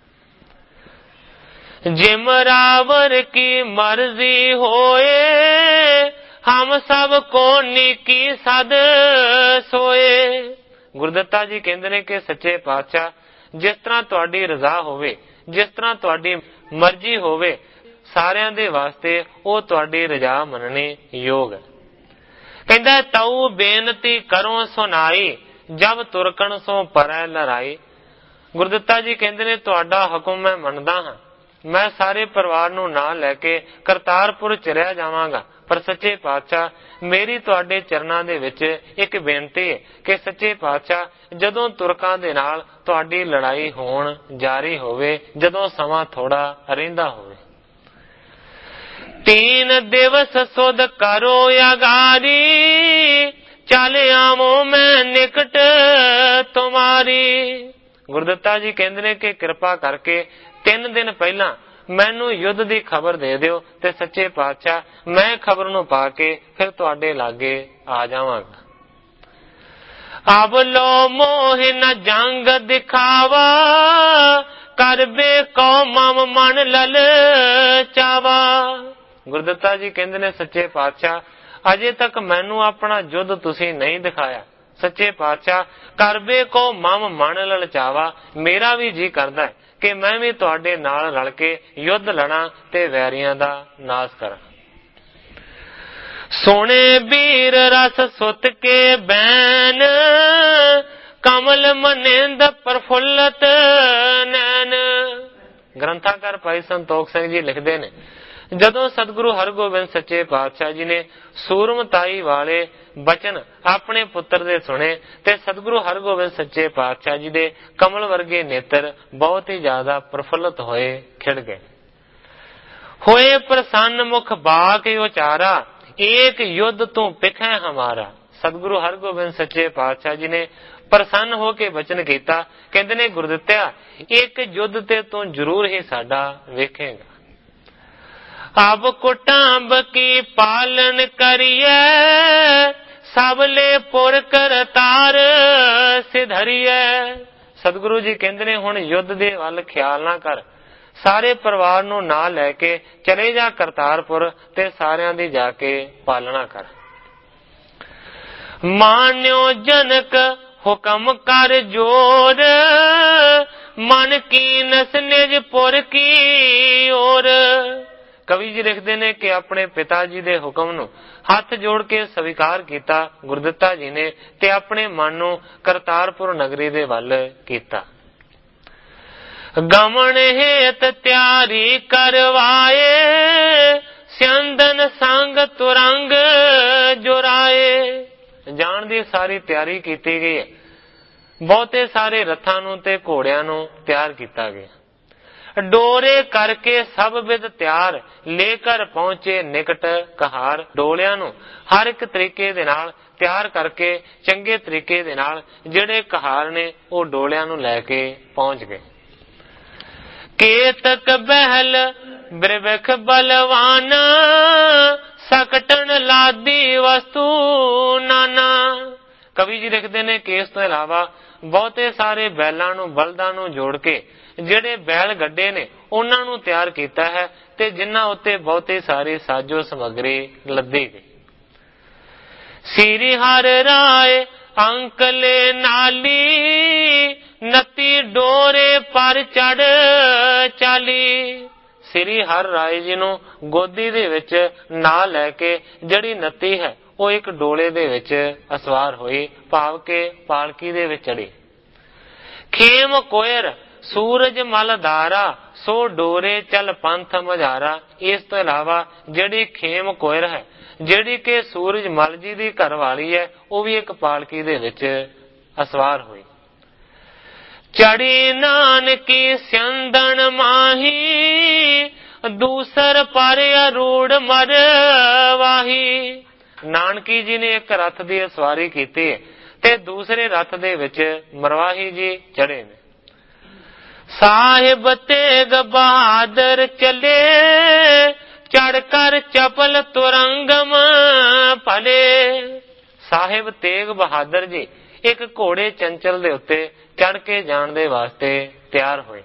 ਜਿਮ ਰਾਵਰ ਕੀ ਮਰਜ਼ੀ ਹੋਏ, ਹਮ ਸਭ ਕੋ ਨੀਕੀ ਸਦ ਸੋਏ। ਗੁਰਦਿੱਤਾ ਜੀ ਕਹਿੰਦੇ ਨੇ ਕਿ ਸੱਚੇ ਪਾਤਸ਼ਾਹ, ਜਿਸ ਤਰ੍ਹਾਂ ਤੁਹਾਡੀ ਰਜ਼ਾ ਹੋਵੇ, ਜਿਸ ਤਰ੍ਹਾਂ ਤੁਹਾਡੀ ਮਰਜ਼ੀ ਹੋਵੇ, ਸਾਰਿਆਂ ਦੇ ਵਾਸਤੇ ਉਹ ਤੁਹਾਡੀ ਰਜ਼ਾ ਮੰਨਣੇ ਯੋਗ ਹੈ। ਕਹਿੰਦਾ ਤਉ ਬੇਨਤੀ ਕਰੋ ਸੁਨਾਈ, ਜਬ ਤੁਰਕਣ ਸੋ ਪਰੈ ਲੜਾਈ। ਗੁਰਦਿੱਤਾ ਜੀ ਕਹਿੰਦੇ ਨੇ ਤੁਹਾਡਾ ਹੁਕਮ ਮੈਂ ਮੰਨਦਾ ਹਾਂ, ਮੈਂ ਸਾਰੇ ਪਰਿਵਾਰ ਨੂੰ ਨਾਲ ਲੈ ਕੇ ਕਰਤਾਰਪੁਰ ਚਲਿਆ ਜਾਵਾਂਗਾ, ਪਰ ਸੱਚੇ ਪਾਤਸ਼ਾਹ ਮੇਰੀ ਤੁਹਾਡੇ ਚਰਨਾਂ ਦੇ ਵਿੱਚ ਇੱਕ ਬੇਨਤੀ ਹੈ ਕਿ ਸੱਚੇ ਪਾਤਸ਼ਾਹ ਜਦੋਂ ਤੁਰਕਾਂ ਦੇ ਨਾਲ ਤੁਹਾਡੀ ਲੜਾਈ ਹੋਣ ਜਾਰੀ ਹੋਵੇ, ਜਦੋਂ ਸਮਾਂ ਥੋੜਾ ਰਹਿੰਦਾ ਹੋਵੇ। 3 ਦਿਵਸ ਸੁਧ ਕਰੋ ਅਗਾਰੀ, ਚਲ ਆਵੋ ਮੈਂ ਨਿਕਟ ਤੁਮਾਰੀ। ਗੁਰਦਿੱਤਾ ਜੀ ਕਹਿੰਦੇ ਨੇ ਕਿ ਕਿਰਪਾ ਕਰਕੇ 3 ਦਿਨ ਪਹਿਲਾਂ ਮੈਨੂੰ ਯੁੱਧ ਦੀ ਖਬਰ ਦੇ ਦਿਓ, ਤੇ ਸੱਚੇ ਪਾਤਸ਼ਾਹ ਮੈਂ ਖਬਰ ਨੂੰ ਪਾ ਕੇ ਫਿਰ ਤੁਹਾਡੇ ਲਾਗੇ ਆ ਜਾਵਾਂਗਾ। ਅਬ ਲੋ ਮੋਹ ਨ ਜੰਗ ਦਿਖਾਵਾ, ਕਰਬੇ ਕੋ ਮਮ ਮਨ ਲਲ ਚਾਵਾ। ਗੁਰਦਿੱਤਾ ਜੀ ਕਹਿੰਦੇ ਨੇ ਸੱਚੇ ਪਾਤਸ਼ਾਹ ਅਜੇ ਤੱਕ ਮੈਨੂੰ ਆਪਣਾ ਯੁੱਧ ਤੁਸੀਂ ਨਹੀਂ ਦਿਖਾਇਆ। ਸੱਚੇ ਪਾਤਸ਼ਾਹ ਕਰਬੇ ਕੋ ਮਮ ਮਨ ਲਲਚਾਵਾ, ਮੇਰਾ ਵੀ ਜੀ ਕਰਦਾ ਹੈ ਕਿ ਮੈਂ ਵੀ ਤੁਹਾਡੇ ਨਾਲ ਰਲ ਕੇ ਯੁੱਧ ਲੜਾਂ ਤੇ ਵੈਰੀਆਂ ਦਾ ਨਾਸ਼ ਕਰਾਂ। ਸੋਹਣੇ ਵੀਰ ਰਸ ਸੁਤ ਕੇ ਬੈਨ, ਕਮਲ ਮਨਿੰਦ ਪ੍ਰਫੁੱਲਤ ਨੈਣ। ਗ੍ਰੰਥਾਕਾਰ ਭਾਈ ਸੰਤੋਖ ਸਿੰਘ ਜੀ ਲਿਖਦੇ ਨੇ, ਜਦੋਂ ਸਤਿਗੁਰੂ ਹਰਗੋਬਿੰਦ ਸੱਚੇ ਪਾਤਸ਼ਾਹ ਜੀ ਨੇ ਸੂਰਮਤਾਈ ਵਾਲੇ ਬਚਨ ਆਪਣੇ ਪੁੱਤਰ ਦੇ ਸੁਣੇ, ਤੇ ਸਤਿਗੁਰੂ ਹਰਗੋਬਿੰਦ ਸੱਚੇ ਪਾਤਸ਼ਾਹ ਜੀ ਦੇ ਕਮਲ ਵਰਗੇ ਨੇਤਰ ਬਹੁਤ ਹੀ ਜ਼ਿਆਦਾ ਪ੍ਰਫੁੱਲਤ ਹੋਏ, ਖਿੜ ਗਏ। ਹੋਏ ਪ੍ਰਸੰਨ ਮੁਖ ਬਾਕ ਉਚਾਰਾ, ਏਕ ਯੁੱਧ ਤੂੰ ਪਿਖੈ ਹਮਾਰਾ। ਸਤਿਗੁਰੂ ਹਰਗੋਬਿੰਦ ਸੱਚੇ ਪਾਤਸ਼ਾਹ ਜੀ ਨੇ ਪ੍ਰਸੰਨ ਹੋ ਕੇ ਬਚਨ ਕੀਤਾ, ਕਹਿੰਦੇ ਨੇ ਗੁਰਦਿੱਤਿਆ ਇੱਕ ਯੁੱਧ ਤੇ ਤੂੰ ਜ਼ਰੂਰ ਹੀ ਸਾਡਾ ਵੇਖੇਗਾ। ਅਬ ਕੁਟਾਂਬ ਕੀ ਪਾਲਨ ਕਰੀਏ, ਸਬਲੇ ਪੁਰ ਕਰਤਾਰ ਸਿਧਰੀਏ। ਸਤਿਗੁਰੂ ਜੀ ਕਹਿੰਦੇ ਨੇ ਹੁਣ ਯੁੱਧ ਦੇ ਵੱਲ ਖਿਆਲ ਨਾ ਕਰ, ਸਾਰੇ ਪਰਿਵਾਰ ਨੂੰ ਨਾਲ ਲੈ ਕੇ ਚਲੇ ਜਾ ਕਰਤਾਰਪੁਰ, ਤੇ ਸਾਰਿਆਂ ਦੀ ਜਾ ਕੇ ਪਾਲਣਾ ਕਰ। ਮਾਨਿਓ ਜਨਕ ਹੁਕਮ ਕਰ ਜੋਰ, ਮਨ ਕੀਨਸ ਨਿਜ ਪੁਰ ਕੀ ਓਰ। ਕਵੀ ਜੀ ਲਿਖਦੇ ਨੇ ਕਿ ਆਪਣੇ ਪਿਤਾ ਜੀ ਦੇ ਹੁਕਮ ਨੂੰ ਹੱਥ ਜੋੜ ਕੇ ਸਵੀਕਾਰ ਕੀਤਾ ਗੁਰਦਿੱਤਾ ਜੀ ਨੇ, ਤੇ ਆਪਣੇ ਮਨ ਨੂੰ ਕਰਤਾਰਪੁਰ ਨਗਰੀ ਦੇ ਵੱਲ ਕੀਤਾ। ਗਮਨ ਹੇਤ ਤਿਆਰੀ ਕਰਵਾਏ, ਸਿਆੰਦਨ ਸੰਗ ਤੁਰੰਗ ਜੁਰਾਏ। ਜਾਣ ਦੀ ਸਾਰੀ ਤਿਆਰੀ ਕੀਤੀ ਗਈ ਹੈ, ਬਹੁਤੇ ਸਾਰੇ ਰੱਥਾਂ ਨੂੰ ਤੇ ਘੋੜਿਆਂ ਨੂੰ ਤਿਆਰ ਕੀਤਾ ਗਿਆ। ਡੋਰੇ ਕਰਕੇ ਸਭ ਵਿਦ ਤਿਆਰ, ਲੈ ਕਰ ਪਹੁੰਚੇ ਨਿਕਟ ਕਹਾਰ। ਡੋਲਿਆਂ ਨੂੰ ਹਰ ਇੱਕ ਤਰੀਕੇ ਦੇ ਨਾਲ ਤਿਆਰ ਕਰਕੇ ਚੰਗੇ ਤਰੀਕੇ ਦੇ ਨਾਲ ਜਿਹੜੇ ਕਹਾਰ ਨੇ ਉਹ ਡੋਲਿਆਂ ਨੂੰ ਲੈ ਕੇ ਪਹੁੰਚ ਗਏ। ਕੇਤਕ ਬਹਿਲ ਬਿਰਵਖ ਬਲਵਾਨ, ਸਕਟਣ ਲਾਦੀ ਵਸਤੂ ਨਾਨਾ। ਕਵੀ ਜੀ ਲਿਖਦੇ ਨੇ ਕਿ ਇਸ ਤੋਂ ਇਲਾਵਾ ਬਹੁਤੇ ਸਾਰੇ ਬੈਲਾਂ ਨੂੰ, ਬਲਦਾਂ ਨੂੰ ਜੋੜ ਕੇ ਜਿਹੜੇ ਬੈਲ ਗੱਡੇ ਨੇ ਉਹਨਾਂ ਨੂੰ ਤਿਆਰ ਕੀਤਾ ਹੈ ਤੇ ਜਿਨ੍ਹਾਂ ਉੱਤੇ ਬਹੁਤੀ ਸਾਰੀ ਸਾਜੋ ਸਮੱਗਰੀ ਲੱਦੀ ਗਈ। ਸ੍ਰੀ ਹਰਿ ਰਾਏ ਅੰਕਲੇ ਨਾਲੀ, 29 ਡੋਰੇ ਪਰ ਚੜ ਚਾਲੀ। ਸ੍ਰੀ ਹਰਿ ਰਾਏ ਜੀ ਨੂੰ ਗੋਦੀ ਦੇ ਵਿੱਚ ਨਾਲ ਲੈ ਕੇ ਜਿਹੜੀ 29 ਹੈ ਉਹ ਇੱਕ ਡੋਲੇ ਦੇ ਵਿੱਚ ਅਸਵਾਰ ਹੋਈ, ਭਾਵ ਕਿ ਪਾਲਕੀ ਦੇ ਵਿੱਚ ਚੜੀ। ਖੇਮ ਕੋਇਰ ਸੂਰਜ ਮਲ ਧਾਰਾ, ਸੋ ਡੋਰੇ ਚਲ ਪੰਥ ਮਝਾਰਾ। ਇਸ ਤੋਂ ਇਲਾਵਾ ਜਿਹੜੀ ਖੇਮ ਕੋਇਰ ਹੈ, ਜਿਹੜੀ ਕਿ ਸੂਰਜ ਮਲ ਜੀ ਦੀ ਘਰ ਵਾਲੀ ਹੈ, ਉਹ ਵੀ ਇੱਕ ਪਾਲਕੀ ਦੇ ਵਿੱਚ ਅਸਵਾਰ ਹੋਈ। ਚੜੀ ਨਾਨਕੀ ਸਿੰਦਣ ਮਾਹੀ, ਦੂਸਰ ਪਰ ਅਰੂੜ ਮਰਵਾਹੀ। ਨਾਨਕੀ ਜੀ ਨੇ ਇੱਕ ਰੱਥ ਦੀ ਅਸਵਾਰੀ ਕੀਤੀ ਤੇ ਦੂਸਰੇ ਰੱਥ ਦੇ ਵਿੱਚ ਮਰਵਾਹੀ ਜੀ ਚੜੇ ਨੇ। ਸਾਹਿਬ ਤੇਗ ਬਹਾਦਰ ਚਲੇ, ਚੜ ਕਰ ਚਪਲ ਤੁਰੰਗਮ ਭਲੇ। ਸਾਹਿਬ ਤੇਗ ਬਹਾਦਰ ਜੀ ਇੱਕ ਘੋੜੇ ਚੰਚਲ ਦੇ ਉੱਤੇ ਚੜ ਕੇ ਜਾਣ ਦੇ ਵਾਸਤੇ ਤਿਆਰ ਹੋਏ।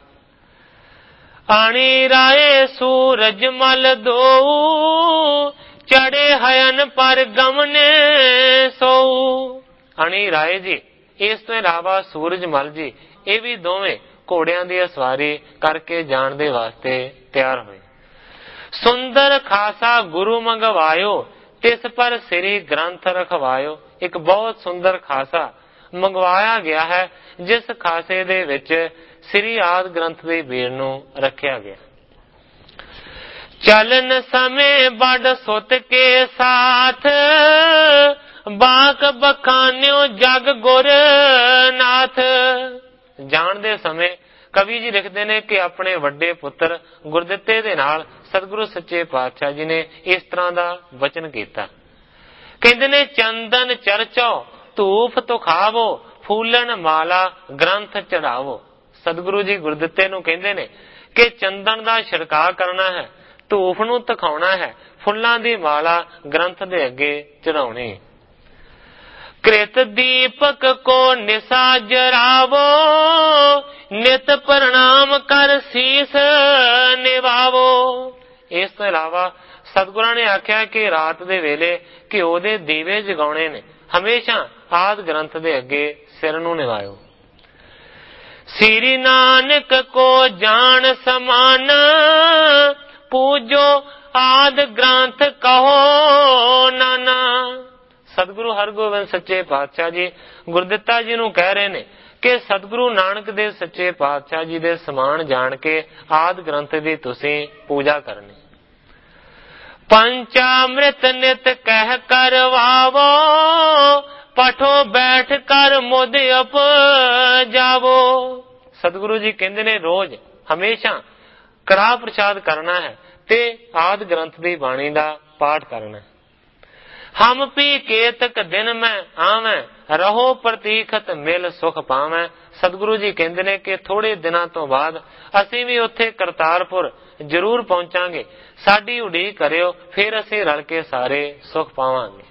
ਆਣੀ ਰਾਏ ਸੂਰਜ ਮਲ ਦੋ, ਚੜੇ ਹਯਨ ਪਰ ਗਮਨੇ ਸੋ। ਅਣੀ ਰਾਏ ਜੀ, ਇਸ ਤੋਂ ਇਲਾਵਾ ਸੂਰਜ ਮਲ ਜੀ, ਇਹ ਵੀ ਦੋਵੇਂ ਘੋੜਿਆਂ ਦੀ ਸਵਾਰੀ ਕਰਕੇ ਜਾਣ ਦੇ ਵਾਸਤੇ ਤਿਆਰ ਹੋਏ। ਸੁੰਦਰ ਖਾਸਾ ਗੁਰੂ ਮੰਗਵਾਇਓ, ਤਿਸ ਪਰ ਸ੍ਰੀ ਗ੍ਰੰਥ ਰਖਵਾਇਓ। ਇੱਕ ਬਹੁਤ ਸੁੰਦਰ ਖਾਸਾ ਮੰਗਵਾਇਆ ਗਿਆ ਹੈ, ਜਿਸ ਖਾਸੇ ਦੇ ਵਿੱਚ ਸ੍ਰੀ ਆਦਿ ਗ੍ਰੰਥ ਦੇ ਬੀੜ ਨੂੰ ਰੱਖਿਆ ਗਿਆ। ਚਲਨ ਸਮੇਂ ਬੜ ਸੁਤ ਕੇ ਸਾਥ, ਬਾਕ ਬਖਾਨਿਓ ਜਗ ਗੁਰ ਨਾਥ। ਜਾਣ ਦੇ ਸਮੇਂ ਕਵੀ ਜੀ ਲਿਖਦੇ ਨੇ ਕਿ ਆਪਣੇ ਵੱਡੇ ਪੁੱਤਰ ਗੁਰਦਿੱਤੇ ਦੇ ਨਾਲ ਸਤਿਗੁਰੂ ਸੱਚੇ ਪਾਤਸ਼ਾਹ ਜੀ ਨੇ ਇਸ ਤਰ੍ਹਾਂ ਦਾ ਵਚਨ ਕੀਤਾ। ਕਹਿੰਦੇ ਨੇ ਚੰਦਨ ਚਰਚੋ ਧੂਫ ਤੁਖਾਵੋ, ਫੂਲਨ ਮਾਲਾ ਗ੍ਰੰਥ ਚੜਾਵੋ। ਸਤਿਗੁਰੂ ਜੀ ਗੁਰਦਿੱਤੇ ਨੂੰ ਕਹਿੰਦੇ ਨੇ ਕਿ ਚੰਦਨ ਦਾ ਛਿੜਕਾਅ ਕਰਨਾ ਹੈ, ਧੂਫ ਨੂੰ ਤਖਾਉਣਾ ਹੈ, ਫੁੱਲਾਂ ਦੀ ਮਾਲਾ ਗ੍ਰੰਥ ਦੇ ਅੱਗੇ ਚੜਾਉਣੀ। ਕ੍ਰਿਤ ਦੀਪਕ ਕੋ ਨਿਸਾ ਜਰਾਵੋ, ਨਿਤ ਪ੍ਰਣਾਮ ਕਰ ਸੀਸ ਨਿਵਾਵੋ। ਇਸ ਤੋਂ ਇਲਾਵਾ ਸਤਿਗੁਰਾਂ ਨੇ ਆਖਿਆ ਕਿ ਰਾਤ ਦੇ ਵੇਲੇ ਘਿਓ ਦੇ ਦੀਵੇ ਜਗਾਉਣੇ ਨੇ, ਹਮੇਸ਼ਾ ਆਦਿ ਗ੍ਰੰਥ ਦੇ ਅੱਗੇ ਸਿਰ ਨੂੰ ਨਿਵਾਇਓ। ਸ੍ਰੀ ਨਾਨਕ ਕੋ ਜਾਣ ਸਮਾਨ, ਪੂਜੋ ਆਦਿ ਗ੍ਰੰਥ ਕਹੋ ਨਾਨਾ। ਸਤਿਗੁਰੂ ਹਰਗੋਬਿੰਦ ਸੱਚੇ ਪਾਤਸ਼ਾਹ ਜੀ ਗੁਰਦਿੱਤਾ ਜੀ ਨੂੰ ਕਹਿ ਰਹੇ ਨੇ ਕਿ ਸਤਿਗੁਰੂ ਨਾਨਕ ਦੇਵ ਸੱਚੇ ਪਾਤਸ਼ਾਹ ਜੀ ਦੇ ਸਮਾਨ ਜਾਣ ਕੇ ਆਦਿ ਗ੍ਰੰਥ ਦੀ ਤੁਸੀਂ ਪੂਜਾ ਕਰਨੀ। ਪੰਚਾਮ੍ਰਿਤ ਨਿਤ ਕਹਿ ਕਰਵਾਵੋ, ਪਠੋ ਬੈਠ ਕਰ ਮੁਦ ਉਪਜਾਵੋ। ਸਤਿਗੁਰੂ ਜੀ ਕਹਿੰਦੇ ਨੇ ਰੋਜ਼ ਹਮੇਸ਼ਾ ਕੜਾਹ ਪ੍ਰਸ਼ਾਦ ਕਰਨਾ ਹੈ ਤੇ ਆਦਿ ਗ੍ਰੰਥ ਦੀ ਬਾਣੀ ਦਾ ਪਾਠ ਕਰਨਾ ਹੈ। ਹਮ ਪੀ ਕੇਤਕ ਦਿਨ ਮੈਂ ਆਵੇਂ, ਰਹੋ ਪ੍ਰਤੀਖਤ ਮਿਲ ਸੁਖ ਪਾਵੇਂ। ਸਤਿਗੁਰੂ ਜੀ ਕਹਿੰਦੇ ਨੇ ਕਿ ਥੋੜੇ ਦਿਨਾਂ ਤੋਂ ਬਾਅਦ ਅਸੀਂ ਵੀ ਉੱਥੇ ਕਰਤਾਰਪੁਰ ਜ਼ਰੂਰ ਪਹੁੰਚਾਂਗੇ, ਸਾਡੀ ਉਡੀਕ ਕਰਿਓ, ਫਿਰ ਅਸੀਂ ਰਲ ਕੇ ਸਾਰੇ ਸੁਖ ਪਾਵਾਂਗੇ।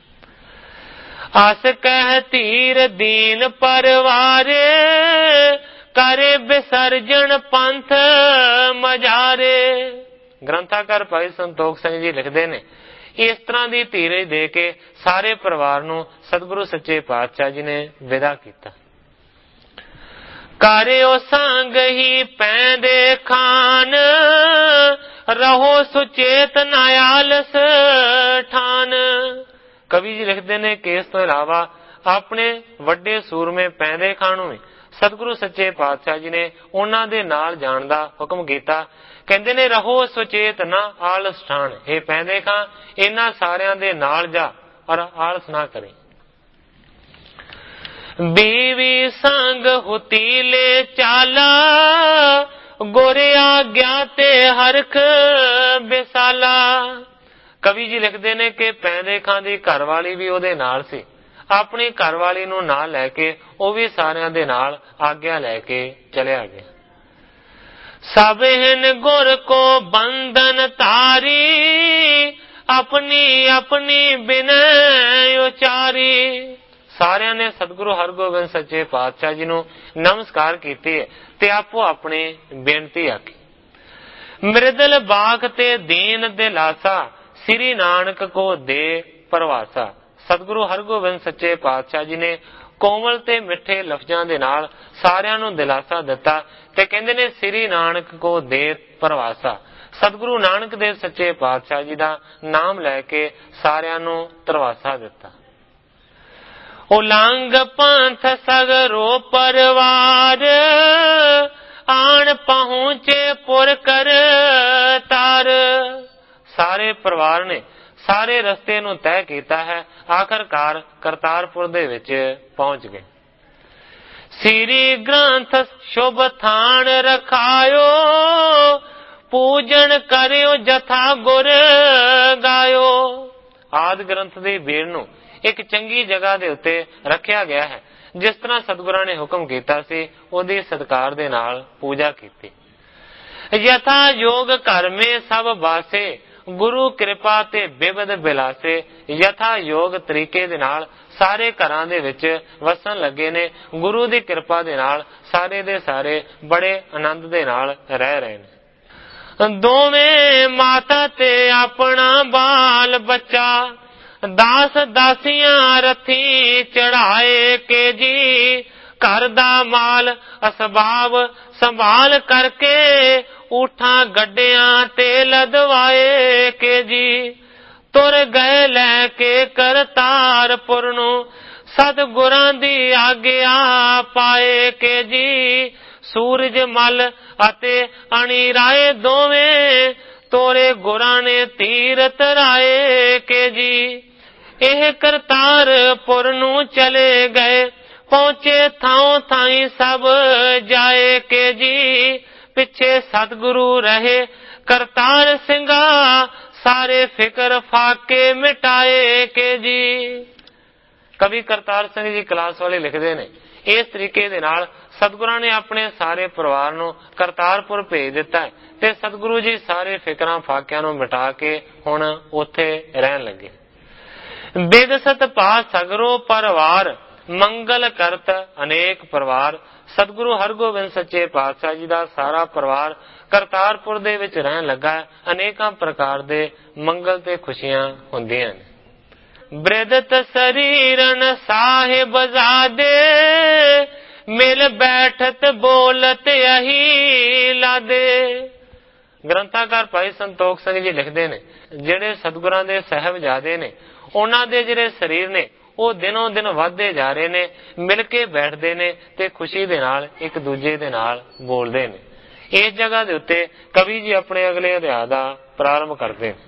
ਅਸ ਕਹਿ ਧੀਰ ਦੀਨ ਪਰਵਾਰੇ, ਕਰੇ ਵਿਸਰਜਣ ਪੰਥ ਮਜਾਰੇ। ਗ੍ਰੰਥਾਕਾਰ ਭਾਈ ਸੰਤੋਖ ਸਿੰਘ ਜੀ ਲਿਖਦੇ ਨੇ ਇਸ ਤਰ੍ਹਾਂ ਦੀ ਧੀਰਜ ਦੇ ਕੇ ਸਾਰੇ ਪਰਿਵਾਰ ਨੂੰ ਸਤਿਗੁਰੂ ਸੱਚੇ ਪਾਤਸ਼ਾਹ ਜੀ ਨੇ ਵਿਦਾ ਕੀਤਾ। ਕਰਿਓ ਸੰਗ ਹੀ ਪੈਂਦੇ ਖਾਨ, ਰਹੋ ਸੁਚੇਤ ਨਾ ਆਲਸ ਠਾਨ। ਕਵੀ ਜੀ ਲਿਖਦੇ ਨੇ ਕਿ ਇਸ ਤੋਂ ਇਲਾਵਾ ਆਪਣੇ ਵੱਡੇ ਸੂਰਮੇ ਪੈਂਦੇ ਖਾਨ ਨੂੰ ਸਤਿਗੁਰੂ ਸੱਚੇ ਪਾਤਸ਼ਾਹ ਜੀ ਨੇ ਉਹਨਾਂ ਦੇ ਨਾਲ ਜਾਣ ਦਾ ਹੁਕਮ ਕੀਤਾ। ਕਹਿੰਦੇ ਨੇ ਰਹੋ ਸੁਚੇਤ ਨਾ ਆਲਸ ਠਾਨ। ਇਹ ਪੈਂਦੇ ਖਾਂ ਇਹਨਾਂ ਸਾਰਿਆਂ ਦੇ ਨਾਲ ਜਾ ਔਰ ਆਲਸ ਨਾ ਕਰੇ। ਬੀਵੀ ਸੰਗ ਹੁਤੀਲੇ ਚਾਲਾ, ਗੁਰ ਆਗਿਆ ਤੇ ਹਰਖ ਬਿਸਾਲਾ। ਕਵੀ ਜੀ ਲਿਖਦੇ ਨੇ ਕਿ ਪੈਂਦੇ ਖਾਂ ਦੀ ਘਰਵਾਲੀ ਵੀ ਉਹਦੇ ਨਾਲ ਸੀ, ਆਪਣੀ ਘਰਵਾਲੀ ਨੂੰ ਨਾਲ ਲੈ ਕੇ ਉਹ ਵੀ ਸਾਰਿਆਂ ਦੇ ਨਾਲ ਆਗਿਆ ਲੈ ਕੇ ਚਲਿਆ ਗਿਆ। ਸਭ ਹਿਨ ਗੁਰ ਕੋ ਬੰਧਨ ਤਾਰੀ, ਆਪਣੀ ਆਪਣੀ ਬਿਨੈ ਉਚਾਰੀ। ਸਾਰਿਆਂ ਨੇ ਸਤਿਗੁਰੂ ਹਰਗੋਬਿੰਦ ਸੱਚੇ ਪਾਤਸ਼ਾਹ ਜੀ ਨੂੰ ਨਮਸਕਾਰ ਕੀਤੀ ਤੇ ਆਪੋ ਆਪਣੀ ਬੇਨਤੀ ਆਖੀ। ਮ੍ਰਿਦਲ ਬਾਖ ਤੇ ਦੀਨ ਦਿਲਾਸਾ, ਸ੍ਰੀ ਨਾਨਕ ਕੋ ਦੇ ਪਰਵਾਸਾ। ਸਤਿਗੁਰੂ ਹਰਗੋਬਿੰਦ ਸੱਚੇ ਪਾਤਸ਼ਾਹ ਜੀ ਨੇ ਕੋਮਲ ਤੇ ਮਿੱਠੇ ਲਫ਼ਜ਼ਾਂ ਦੇ ਨਾਲ ਸਾਰਿਆਂ ਨੂੰ ਦਿਲਾਸਾ ਦਿੱਤਾ ਤੇ ਕਹਿੰਦੇ ਨੇ ਸ੍ਰੀ ਨਾਨਕ ਕੋ ਦੇ ਪਰਵਾਸਾ। ਸਤਿਗੁਰੂ ਨਾਨਕ ਦੇਵ ਸੱਚੇ ਪਾਤਸ਼ਾਹ ਜੀ ਦਾ ਨਾਮ ਲੈ ਕੇ ਸਾਰਿਆਂ ਨੂੰ ਧਰਵਾਸਾ ਦਿੱਤਾ। ਉਲੰਘ ਪੰਥ ਸਗਰੋ ਪਰਵਾਰ, ਆਣ ਪਹੁੰਚੇ ਪੁਰ ਕਰ ਤਾਰ। ਸਾਰੇ ਪਰਿਵਾਰ ਨੇ ਸਾਰੇ ਰਸਤੇ ਨੂੰ ਤੈਅ ਕੀਤਾ ਹੈ, ਆਖਰਕਾਰ ਕਰਤਾਰਪੁਰ ਦੇ ਵਿੱਚ ਪਹੁੰਚ ਗਏ। ਸ੍ਰੀ ਗ੍ਰੰਥ ਸ਼ੁਭ ਥਾਨ ਰਖਾਇਓ, ਪੂਜਨ ਕਰਿਓ ਜਥਾ ਗੁਰ ਗਾਇਓ। ਆਦਿ ਗ੍ਰੰਥ ਦੀ ਬੀੜ ਨੂੰ ਇੱਕ ਚੰਗੀ ਜਗ੍ਹਾ ਦੇ ਉੱਤੇ ਰੱਖਿਆ ਗਿਆ ਹੈ। ਜਿਸ ਤਰ੍ਹਾਂ ਸਤਿਗੁਰਾਂ ਨੇ ਹੁਕਮ ਕੀਤਾ ਸੀ, ਉਹਦੀ ਸਤਿਕਾਰ ਦੇ ਨਾਲ ਪੂਜਾ ਕੀਤੀ। ਯਥਾ ਯੋਗ ਘਰ ਮੇ ਸਭ ਬਾਸੇ, ਗੁਰੂ ਕਿਰਪਾ ਤੇ ਬਿਬਦ ਬਿਲਾਸੇ। ਯਥਾ ਯੋਗ ਤਰੀਕੇ ਦੇ ਨਾਲ ਸਾਰੇ ਘਰਾਂ ਦੇ ਵਿੱਚ ਵਸਣ ਲੱਗੇ ਨੇ। ਗੁਰੂ ਦੀ ਕਿਰਪਾ ਦੇ ਨਾਲ ਸਾਰੇ ਦੇ ਸਾਰੇ ਬੜੇ ਆਨੰਦ ਦੇ ਨਾਲ ਰਹਿ ਰਹੇ ਨੇ। ਦੋਵੇਂ ਮਾਤਾ ਤੇ ਆਪਣਾ ਬਾਲ ਬੱਚਾ, ਦਾਸ ਦਾਸੀਆਂ ਰੱਥੀ ਚੜਾਏ ਕੇ ਜੀ। ਘਰ ਦਾ ਮਾਲ ਅਸਬਾਬ ਸੰਭਾਲ ਕਰਕੇ, ਊਠਾਂ ਗੱਡਿਆਂ ਤੇ ਲਦਵਾਏ ਕੇ ਜੀ। ਤੁਰ ਗਏ ਲੈ ਕੇ ਕਰਤਾਰਪੁਰ ਨੂੰ, ਸਤਿਗੁਰਾਂ ਦੀ ਆਗਿਆ ਪਾਏ ਕੇ ਜੀ। ਸੂਰਜ ਮਲ ਅਤੇ ਅਣੀ ਰਾਏ ਦੋਵੇਂ, ਤੋਰੇ ਗੁਰਾਂ ਨੇ ਤੀਰਥ ਰਾਏ ਕੇ ਜੀ। ਇਹ ਕਰਤਾਰਪੁਰ ਨੂੰ ਚਲੇ ਗਏ, ਪਹੁੰਚੇ ਥਾਂ ਥਾਈ ਸਭ ਜਾਏ ਕੇ ਜੀ। ਪਿੱਛੇ ਸਤਿਗੁਰੂ ਰਹੇ ਕਰਤਾਰ ਸਿੰਘਾ, ਸਾਰੇ ਫਿਕਰ ਫਾਕੇ ਮਿਟਾਏ ਕੇ ਜੀ। ਕਵੀ ਕਰਤਾਰ ਸਿੰਘ ਜੀ ਕਲਾਸ ਵਾਲੇ ਲਿਖਦੇ ਨੇ, ਇਸ ਤਰੀਕੇ ਦੇ ਨਾਲ ਸਤਿਗੁਰਾਂ ਨੇ ਆਪਣੇ ਸਾਰੇ ਪਰਿਵਾਰ ਨੂੰ ਕਰਤਾਰਪੁਰ ਭੇਜ ਦਿੱਤਾ ਤੇ ਸਤਿਗੁਰੂ ਜੀ ਸਾਰੇ ਫਿਕਰਾਂ ਫਾਕਿਆਂ ਨੂੰ ਮਿਟਾ ਕੇ ਹੁਣ ਉੱਥੇ ਰਹਿਣ ਲੱਗੇ। ਬਿਗਸਤ ਪਾ ਸਗਰੋ ਪਰਿਵਾਰ, ਮੰਗਲ ਕਰਤ ਅਨੇਕ ਪਰਿਵਾਰ। ਸਤਿਗੁਰੂ ਹਰਗੋਬਿੰਦ ਸੱਚੇ ਪਾਤਸ਼ਾਹ ਜੀ ਦਾ ਸਾਰਾ ਪਰਿਵਾਰ ਕਰਤਾਰਪੁਰ ਦੇ ਵਿੱਚ ਰਹਿਣ ਲੱਗਾ। ਅਨੇਕਾਂ ਪ੍ਰਕਾਰ ਦੇ ਮੰਗਲ ਤੇ ਖੁਸ਼ੀਆਂ ਹੁੰਦੀਆਂ ਨੇ। ਬ੍ਰਿਦਤ ਸਰੀਰਨ ਸਾਹਿਬ ਜ਼ਾਦੇ, ਮਿਲ ਬੈਠਤ ਬੋਲਤ ਅਹੀ ਲਾਦੇ। ਗ੍ਰੰਥਾਕਾਰ ਭਾਈ ਸੰਤੋਖ ਸਿੰਘ ਜੀ ਲਿਖਦੇ ਨੇ, ਜਿਹੜੇ ਸਤਿਗੁਰਾਂ ਦੇ ਸਾਹਿਬਜ਼ਾਦੇ ਨੇ, ਉਹਨਾਂ ਦੇ ਜਿਹੜੇ ਸਰੀਰ ਨੇ ਉਹ ਦਿਨੋਂ ਦਿਨ ਵੱਧਦੇ ਜਾ ਰਹੇ ਨੇ, ਮਿਲ ਕੇ ਬੈਠਦੇ ਨੇ ਤੇ ਖੁਸ਼ੀ ਦੇ ਨਾਲ ਇੱਕ ਦੂਜੇ ਦੇ ਨਾਲ ਬੋਲਦੇ ਨੇ। ਇਸ ਜਗ੍ਹਾ ਦੇ ਉੱਤੇ ਕਵੀ ਜੀ ਆਪਣੇ ਅਗਲੇ ਅਧਿਆਇ ਦਾ ਪ੍ਰਾਰੰਭ ਕਰਦੇ ਨੇ।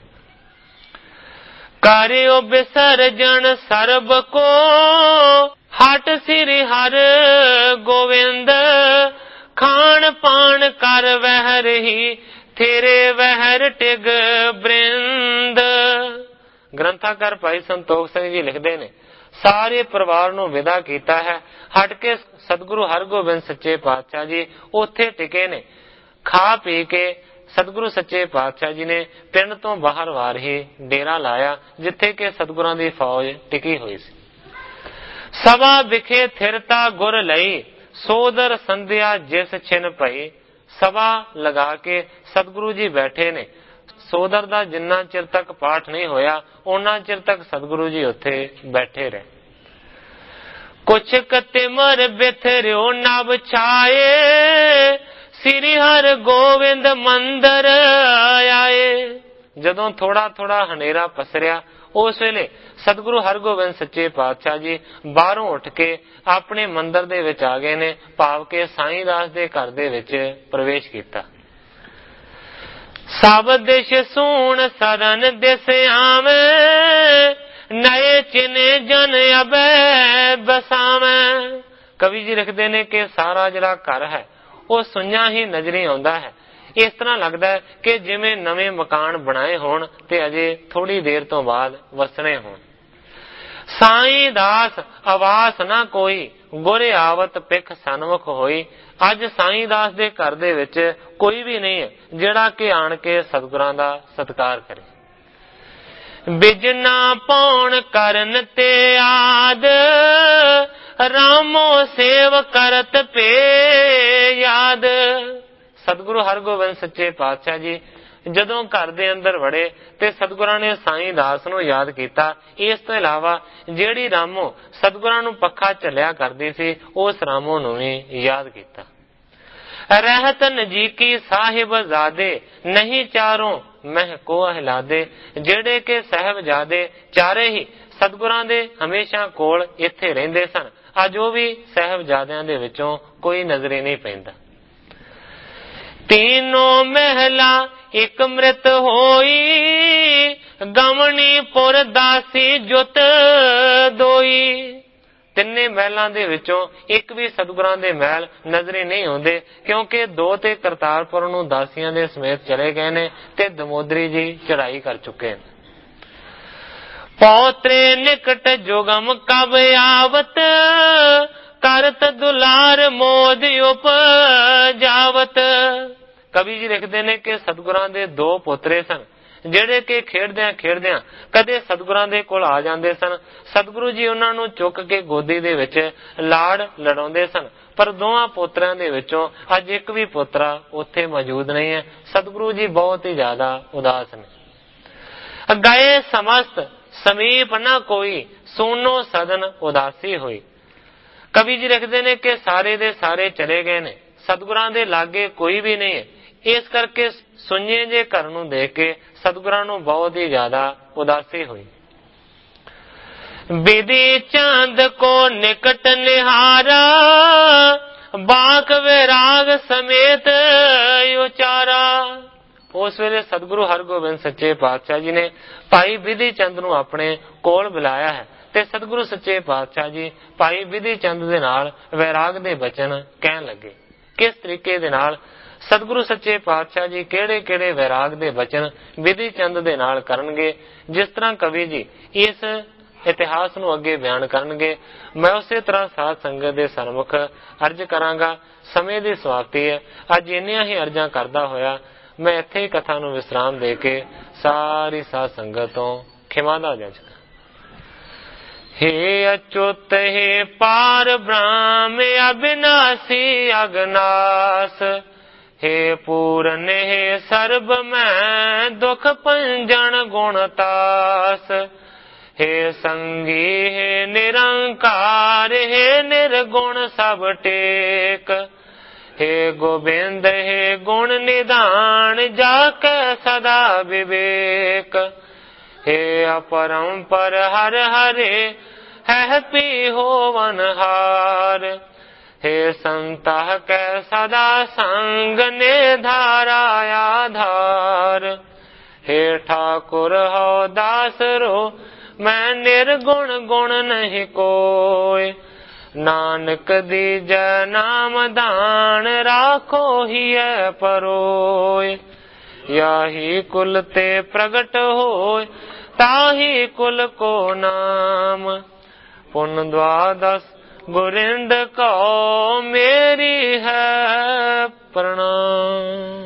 ਕਰਿਓ ਵਿਸਰਜਨ ਸਰਬ ਕੋ, ਹਟ ਸ੍ਰੀ ਹਰ ਗੋਵਿੰਦ। ਖਾਣ ਪਾਣ ਕਰ ਵਹਿ ਰਹੀ, ਤੇਰੇ ਵਹਿਰ ਟਿਗ ਬ੍ਰਿੰਦ। ਗ੍ਰੰਥਾਕਾਰ ਭਾਈ ਸੰਤੋਖ ਸਿੰਘ ਜੀ ਲਿਖਦੇ ਨੇ, ਸਾਰੇ ਪਰਿਵਾਰ ਨੂੰ ਵਿਦਾ ਕੀਤਾ ਹੈ। ਹਟ ਕੇ ਸਤਿਗੁਰੂ ਹਰਗੋਬਿੰਦ ਸੱਚੇ ਪਾਤਸ਼ਾਹ ਜੀ ਉੱਥੇ ਟਿਕੇ ਨੇ। ਖਾ ਪੀ ਕੇ ਸਤਿਗੁਰੂ ਸੱਚੇ ਪਾਤਸ਼ਾਹ ਜੀ ਨੇ ਪਿੰਡ ਤੋਂ ਬਾਹਰ ਵਾਰ ਹੀ ਡੇਰਾ ਲਾਇਆ, ਜਿੱਥੇ ਕਿ ਸਤਿਗੁਰਾਂ ਦੀ ਫੌਜ ਟਿਕੀ ਹੋਈ ਸੀ। ਸਭਾ ਵਿਖੇ ਥਿਰਤਾ ਗੁਰ ਲਈ, ਸੋਦਰ ਸੰਧਿਆ ਜਿਸ ਛਿਨ ਪਈ। ਸਭਾ ਲਗਾ ਕੇ ਸਤਿਗੁਰੂ ਜੀ ਬੈਠੇ ਨੇ। ਸੋਦਰ ਦਾ ਜਿੰਨਾ ਚਿਰ ਤੱਕ ਪਾਠ ਨਹੀਂ ਹੋਇਆ, ਉਹਨਾਂ ਚਿਰ ਤੱਕ ਸਤਿਗੁਰੂ ਜੀ ਉੱਥੇ ਬੈਠੇ ਰਹੇ। ਕੁਛ ਕਤਿਮਰ ਬਿਥਰਿਓ ਨਭ ਛਾਏ, ਸ੍ਰੀ ਹਰਿ ਗੋਬਿੰਦ ਮੰਦਰ ਆਏ। ਜਦੋਂ ਥੋੜਾ ਥੋੜਾ ਹਨੇਰਾ ਪਸਰਿਆ, ਉਸ ਵੇਲੇ ਸਤਿਗੁਰੂ ਹਰਗੋਬਿੰਦ ਸੱਚੇ ਪਾਤਸ਼ਾਹ ਜੀ ਬਾਹਰੋਂ ਉੱਠ ਕੇ ਆਪਣੇ ਮੰਦਰ ਦੇ ਵਿੱਚ ਆ ਗਏ ਨੇ, ਭਾਵ ਕਿ ਸਾਈਂ ਦਾਸ ਦੇ ਘਰ ਦੇ ਵਿੱਚ ਪ੍ਰਵੇਸ਼ ਕੀਤਾ। ਸਭ ਦਿਸ਼ ਸੂਣ ਸਰਨ ਦਿਸ ਆਵੇਂ, ਨਏ ਚਿਨੇ ਜਨ ਅਬੈ ਬਸਾਵੇਂ। ਕਵੀ ਜੀ ਲਿਖਦੇ ਨੇ ਕਿ ਸਾਰਾ ਜਿਹੜਾ ਘਰ ਹੈ ਉਹ ਸੁੰਨਾ ਹੀ ਨਜ਼ਰੀ ਆਉਂਦਾ ਹੈ। ਇਸ ਤਰ੍ਹਾਂ ਲੱਗਦਾ ਹੈ ਕਿ ਜਿਵੇਂ ਨਵੇਂ ਮਕਾਨ ਬਣਾਏ ਹੋਣ ਤੇ ਅਜੇ ਥੋੜੀ ਦੇਰ ਤੋਂ ਬਾਅਦ ਵਸਣੇ ਹੋਣ। ਸਾਈਂ ਦਾਸ ਆਵਾਸ ਨਾ ਕੋਈ, ਗੁਰ ਆਵਤ ਪਿਖ ਸਨਮੁਖ ਹੋਈ। ਅੱਜ ਸਾਈਂ ਦਾਸ ਦੇ ਘਰ ਦੇ ਵਿੱਚ ਕੋਈ ਵੀ ਨਹੀਂ ਹੈ ਜਿਹੜਾ ਕਿ ਆਣ ਕੇ ਸਤਿਗੁਰਾਂ ਦਾ ਸਤਿਕਾਰ ਕਰੇ। बिजना पौन करन ते आद, रामो सेव करत पे याद। सतगुरु हरगोबिंद सच्चे पातशाह जी ਜਦੋਂ ਘਰ ਦੇ ਅੰਦਰ ਵੜੇ ਤੇ ਸਤਿਗੁਰਾਂ ਨੇ ਸਾਈਂ ਦਾਸ ਨੂੰ ਯਾਦ ਕੀਤਾ। ਇਸ ਤੋਂ ਇਲਾਵਾ ਜਿਹੜੀ ਰਾਮੋ ਸਤਿਗੁਰਾਂ ਨੂੰ ਪੱਖਾ ਝੱਲਿਆ ਕਰਦੀ ਸੀ, ਉਸ ਰਾਮੋ ਨੂੰ ਵੀ ਯਾਦ ਕੀਤਾ। ਰਹਿਤ ਨਜੀਕੀ ਸਾਹਿਬਜ਼ਾਦੇ, ਨਹੀਂ ਚਾਰੋਂ ਮਹਿ ਕੋ ਅਹਿਲਾਦੇ। ਜਿਹੜੇ ਕਿ ਸਾਹਿਬਜ਼ਾਦੇ ਚਾਰੇ ਹੀ ਸਤਿਗੁਰਾਂ ਦੇ ਹਮੇਸ਼ਾ ਕੋਲ ਇੱਥੇ ਰਹਿੰਦੇ ਸਨ। ਅੱਜ ਉਹ ਵੀ ਸਾਹਿਬਜ਼ਾਦਿਆਂ ਦੇ ਵਿੱਚੋਂ ਕੋਈ ਨਜ਼ਰੇ ਨਹੀਂ ਪੈਂਦਾ। तीनों महला एक मृत होई, गमनी पुर दासी जुत दोई। ਤਿੰਨੇ ਮਹਿਲਾਂ ਦੇ ਵਿੱਚੋਂ ਇੱਕ ਵੀ ਸਤਿਗੁਰਾਂ ਦੇ ਮਹਿਲ ਨਜ਼ਰੇ ਨਹੀਂ ਆਉਂਦੇ, ਕਿਉਂਕਿ 2 ਤੇ ਕਰਤਾਰਪੁਰ ਨੂੰ ਦਾਸੀਆਂ ਦੇ ਸਮੇਤ ਚਲੇ ਗਏ ਨੇ ਤੇ ਦਮੋਦਰੀ ਜੀ ਚੜਾਈ ਕਰ ਚੁੱਕੇ ਨੇ। ਪੌਤਰੇ ਨਿਕਟ ਜੁਗਮ ਕਬ ਆਵਤ, ਕਰਤ ਦੁਲਾਰ ਮੋਦ ਉਪਜਾਵਤ। ਕਵੀ ਜੀ ਲਿਖਦੇ ਨੇ ਕਿ ਸਤਿਗੁਰਾਂ ਦੇ 2 ਪੋਤਰੇ ਸਨ, ਜਿਹੜੇ ਕਿ ਖੇਡਦਿਆਂ ਖੇਡਦਿਆਂ ਕਦੇ ਸਤਿਗੁਰਾਂ ਦੇ ਕੋਲ ਆ ਜਾਂਦੇ ਸਨ। ਸਤਿਗੁਰੂ ਜੀ ਉਹਨਾਂ ਨੂੰ ਚੁੱਕ ਕੇ ਗੋਦੀ ਦੇ ਵਿੱਚ ਲਾੜ ਲੜਾਉਂਦੇ ਸਨ, ਪਰ ਦੋਵਾਂ ਪੋਤਰਿਆਂ ਦੇ ਵਿੱਚੋਂ ਅੱਜ ਇੱਕ ਵੀ ਪੋਤਰਾ ਉੱਥੇ ਮੌਜੂਦ ਨਹੀਂ ਹੈ। ਸਤਿਗੁਰੂ ਜੀ ਬਹੁਤ ਹੀ ਜ਼ਿਆਦਾ ਉਦਾਸ ਨੇ। ਗਏ ਸਮਸਤ ਸਮੀਪ ਨਾ ਕੋਈ, ਸੁਨੋ ਸਦਨ ਉਦਾਸੀ ਹੋਈ। ਕਵੀ ਜੀ ਲਿਖਦੇ ਨੇ ਕਿ ਸਾਰੇ ਦੇ ਸਾਰੇ ਚਲੇ ਗਏ ਨੇ, ਸਤਿਗੁਰਾਂ ਦੇ ਲਾਗੇ ਕੋਈ ਵੀ ਨਹੀਂ ਹੈ। ਇਸ ਕਰਕੇ ਸੁੰਨੇ ਜੇ ਘਰ ਨੂੰ ਦੇਖ ਕੇ ਸਤਿਗੁਰਾਂ ਨੂੰ ਬਹੁਤ ਹੀ ਜ਼ਿਆਦਾ ਉਦਾਸੀ ਹੋਈ। ਵਿਧੀ ਚੰਦ ਕੋ ਨਿਕਟ ਨਿਹਾਰਾ, ਬਾਕ ਵਿਰਾਗ ਸਮੇਤ ਉਚਾਰਾ। ਉਸ ਵੇਲੇ ਸਤਿਗੁਰੂ ਹਰਗੋਬਿੰਦ ਸੱਚੇ ਪਾਤਸ਼ਾਹ ਜੀ ਨੇ ਭਾਈ ਵਿਧੀ ਚੰਦ ਨੂੰ ਆਪਣੇ ਕੋਲ ਬੁਲਾਇਆ ਹੈ ਤੇ ਸਤਿਗੁਰੂ ਸੱਚੇ ਪਾਤਸ਼ਾਹ ਜੀ ਭਾਈ ਵਿਧੀ ਚੰਦ ਦੇ ਨਾਲ ਵੈਰਾਗ ਦੇ ਬਚਨ ਕਹਿਣ ਲੱਗੇ। ਕਿਸ ਤਰੀਕੇ ਦੇ ਨਾਲ ਸਤਿਗੁਰੂ ਸੱਚੇ ਪਾਤਸ਼ਾਹ ਜੀ ਕਿਹੜੇ ਕਿਹੜੇ ਵੈਰਾਗ ਦੇ ਬਚਨ ਵਿਧੀ ਚੰਦ ਦੇ ਨਾਲ ਕਰਨਗੇ, ਜਿਸ ਤਰ੍ਹਾਂ ਕਵੀ ਜੀ ਇਸ ਇਤਿਹਾਸ ਨੂੰ ਅੱਗੇ ਬਿਆਨ ਕਰਨਗੇ, ਮੈਂ ਉਸੇ ਤਰ੍ਹਾਂ ਸਾਧ ਸੰਗਤ ਦੇ ਸਨਮੁਖ ਅਰਜ ਕਰਾਂਗਾ। ਸਮੇਂ ਦੀ ਸਮਾਪਤੀ ਹੈ। ਅੱਜ ਇੰਨੀਆਂ ਹੀ ਅਰਜ਼ਾਂ ਕਰਦਾ ਹੋਇਆ ਮੈਂ ਇੱਥੇ ਹੀ ਕਥਾ ਨੂੰ ਵਿਸਰਾਮ ਦੇ ਕੇ ਸਾਰੀ ਸਾਧ ਸੰਗਤ ਤੋਂ ਖਿਮਾ ਦਾ ਜਾਚਦਾ। हे अच्युत हे पार ब्रह्म अविनाशी अगनास, हे पूरन हे सर्ब मैं दुख पंजन गुणतास। हे संगी हे निरंकार, हे निर्गुण सब टेक। हे गोविंद हे गुण निधान, जाके सदा विवेक। हे अपरंपर हर हरे, है पी होवनहार। हे संतः कै सदा संग ने धारा आधार। हे ठाकुर हो दास रो, मैं निर्गुण गुण नहीं कोय। नानक दीजै नाम दान, राखो ही परोय। याही कुल ते प्रगट होय, ताही कुल को नाम। पुन द्वादश गुरिंद को मेरी है प्रणाम।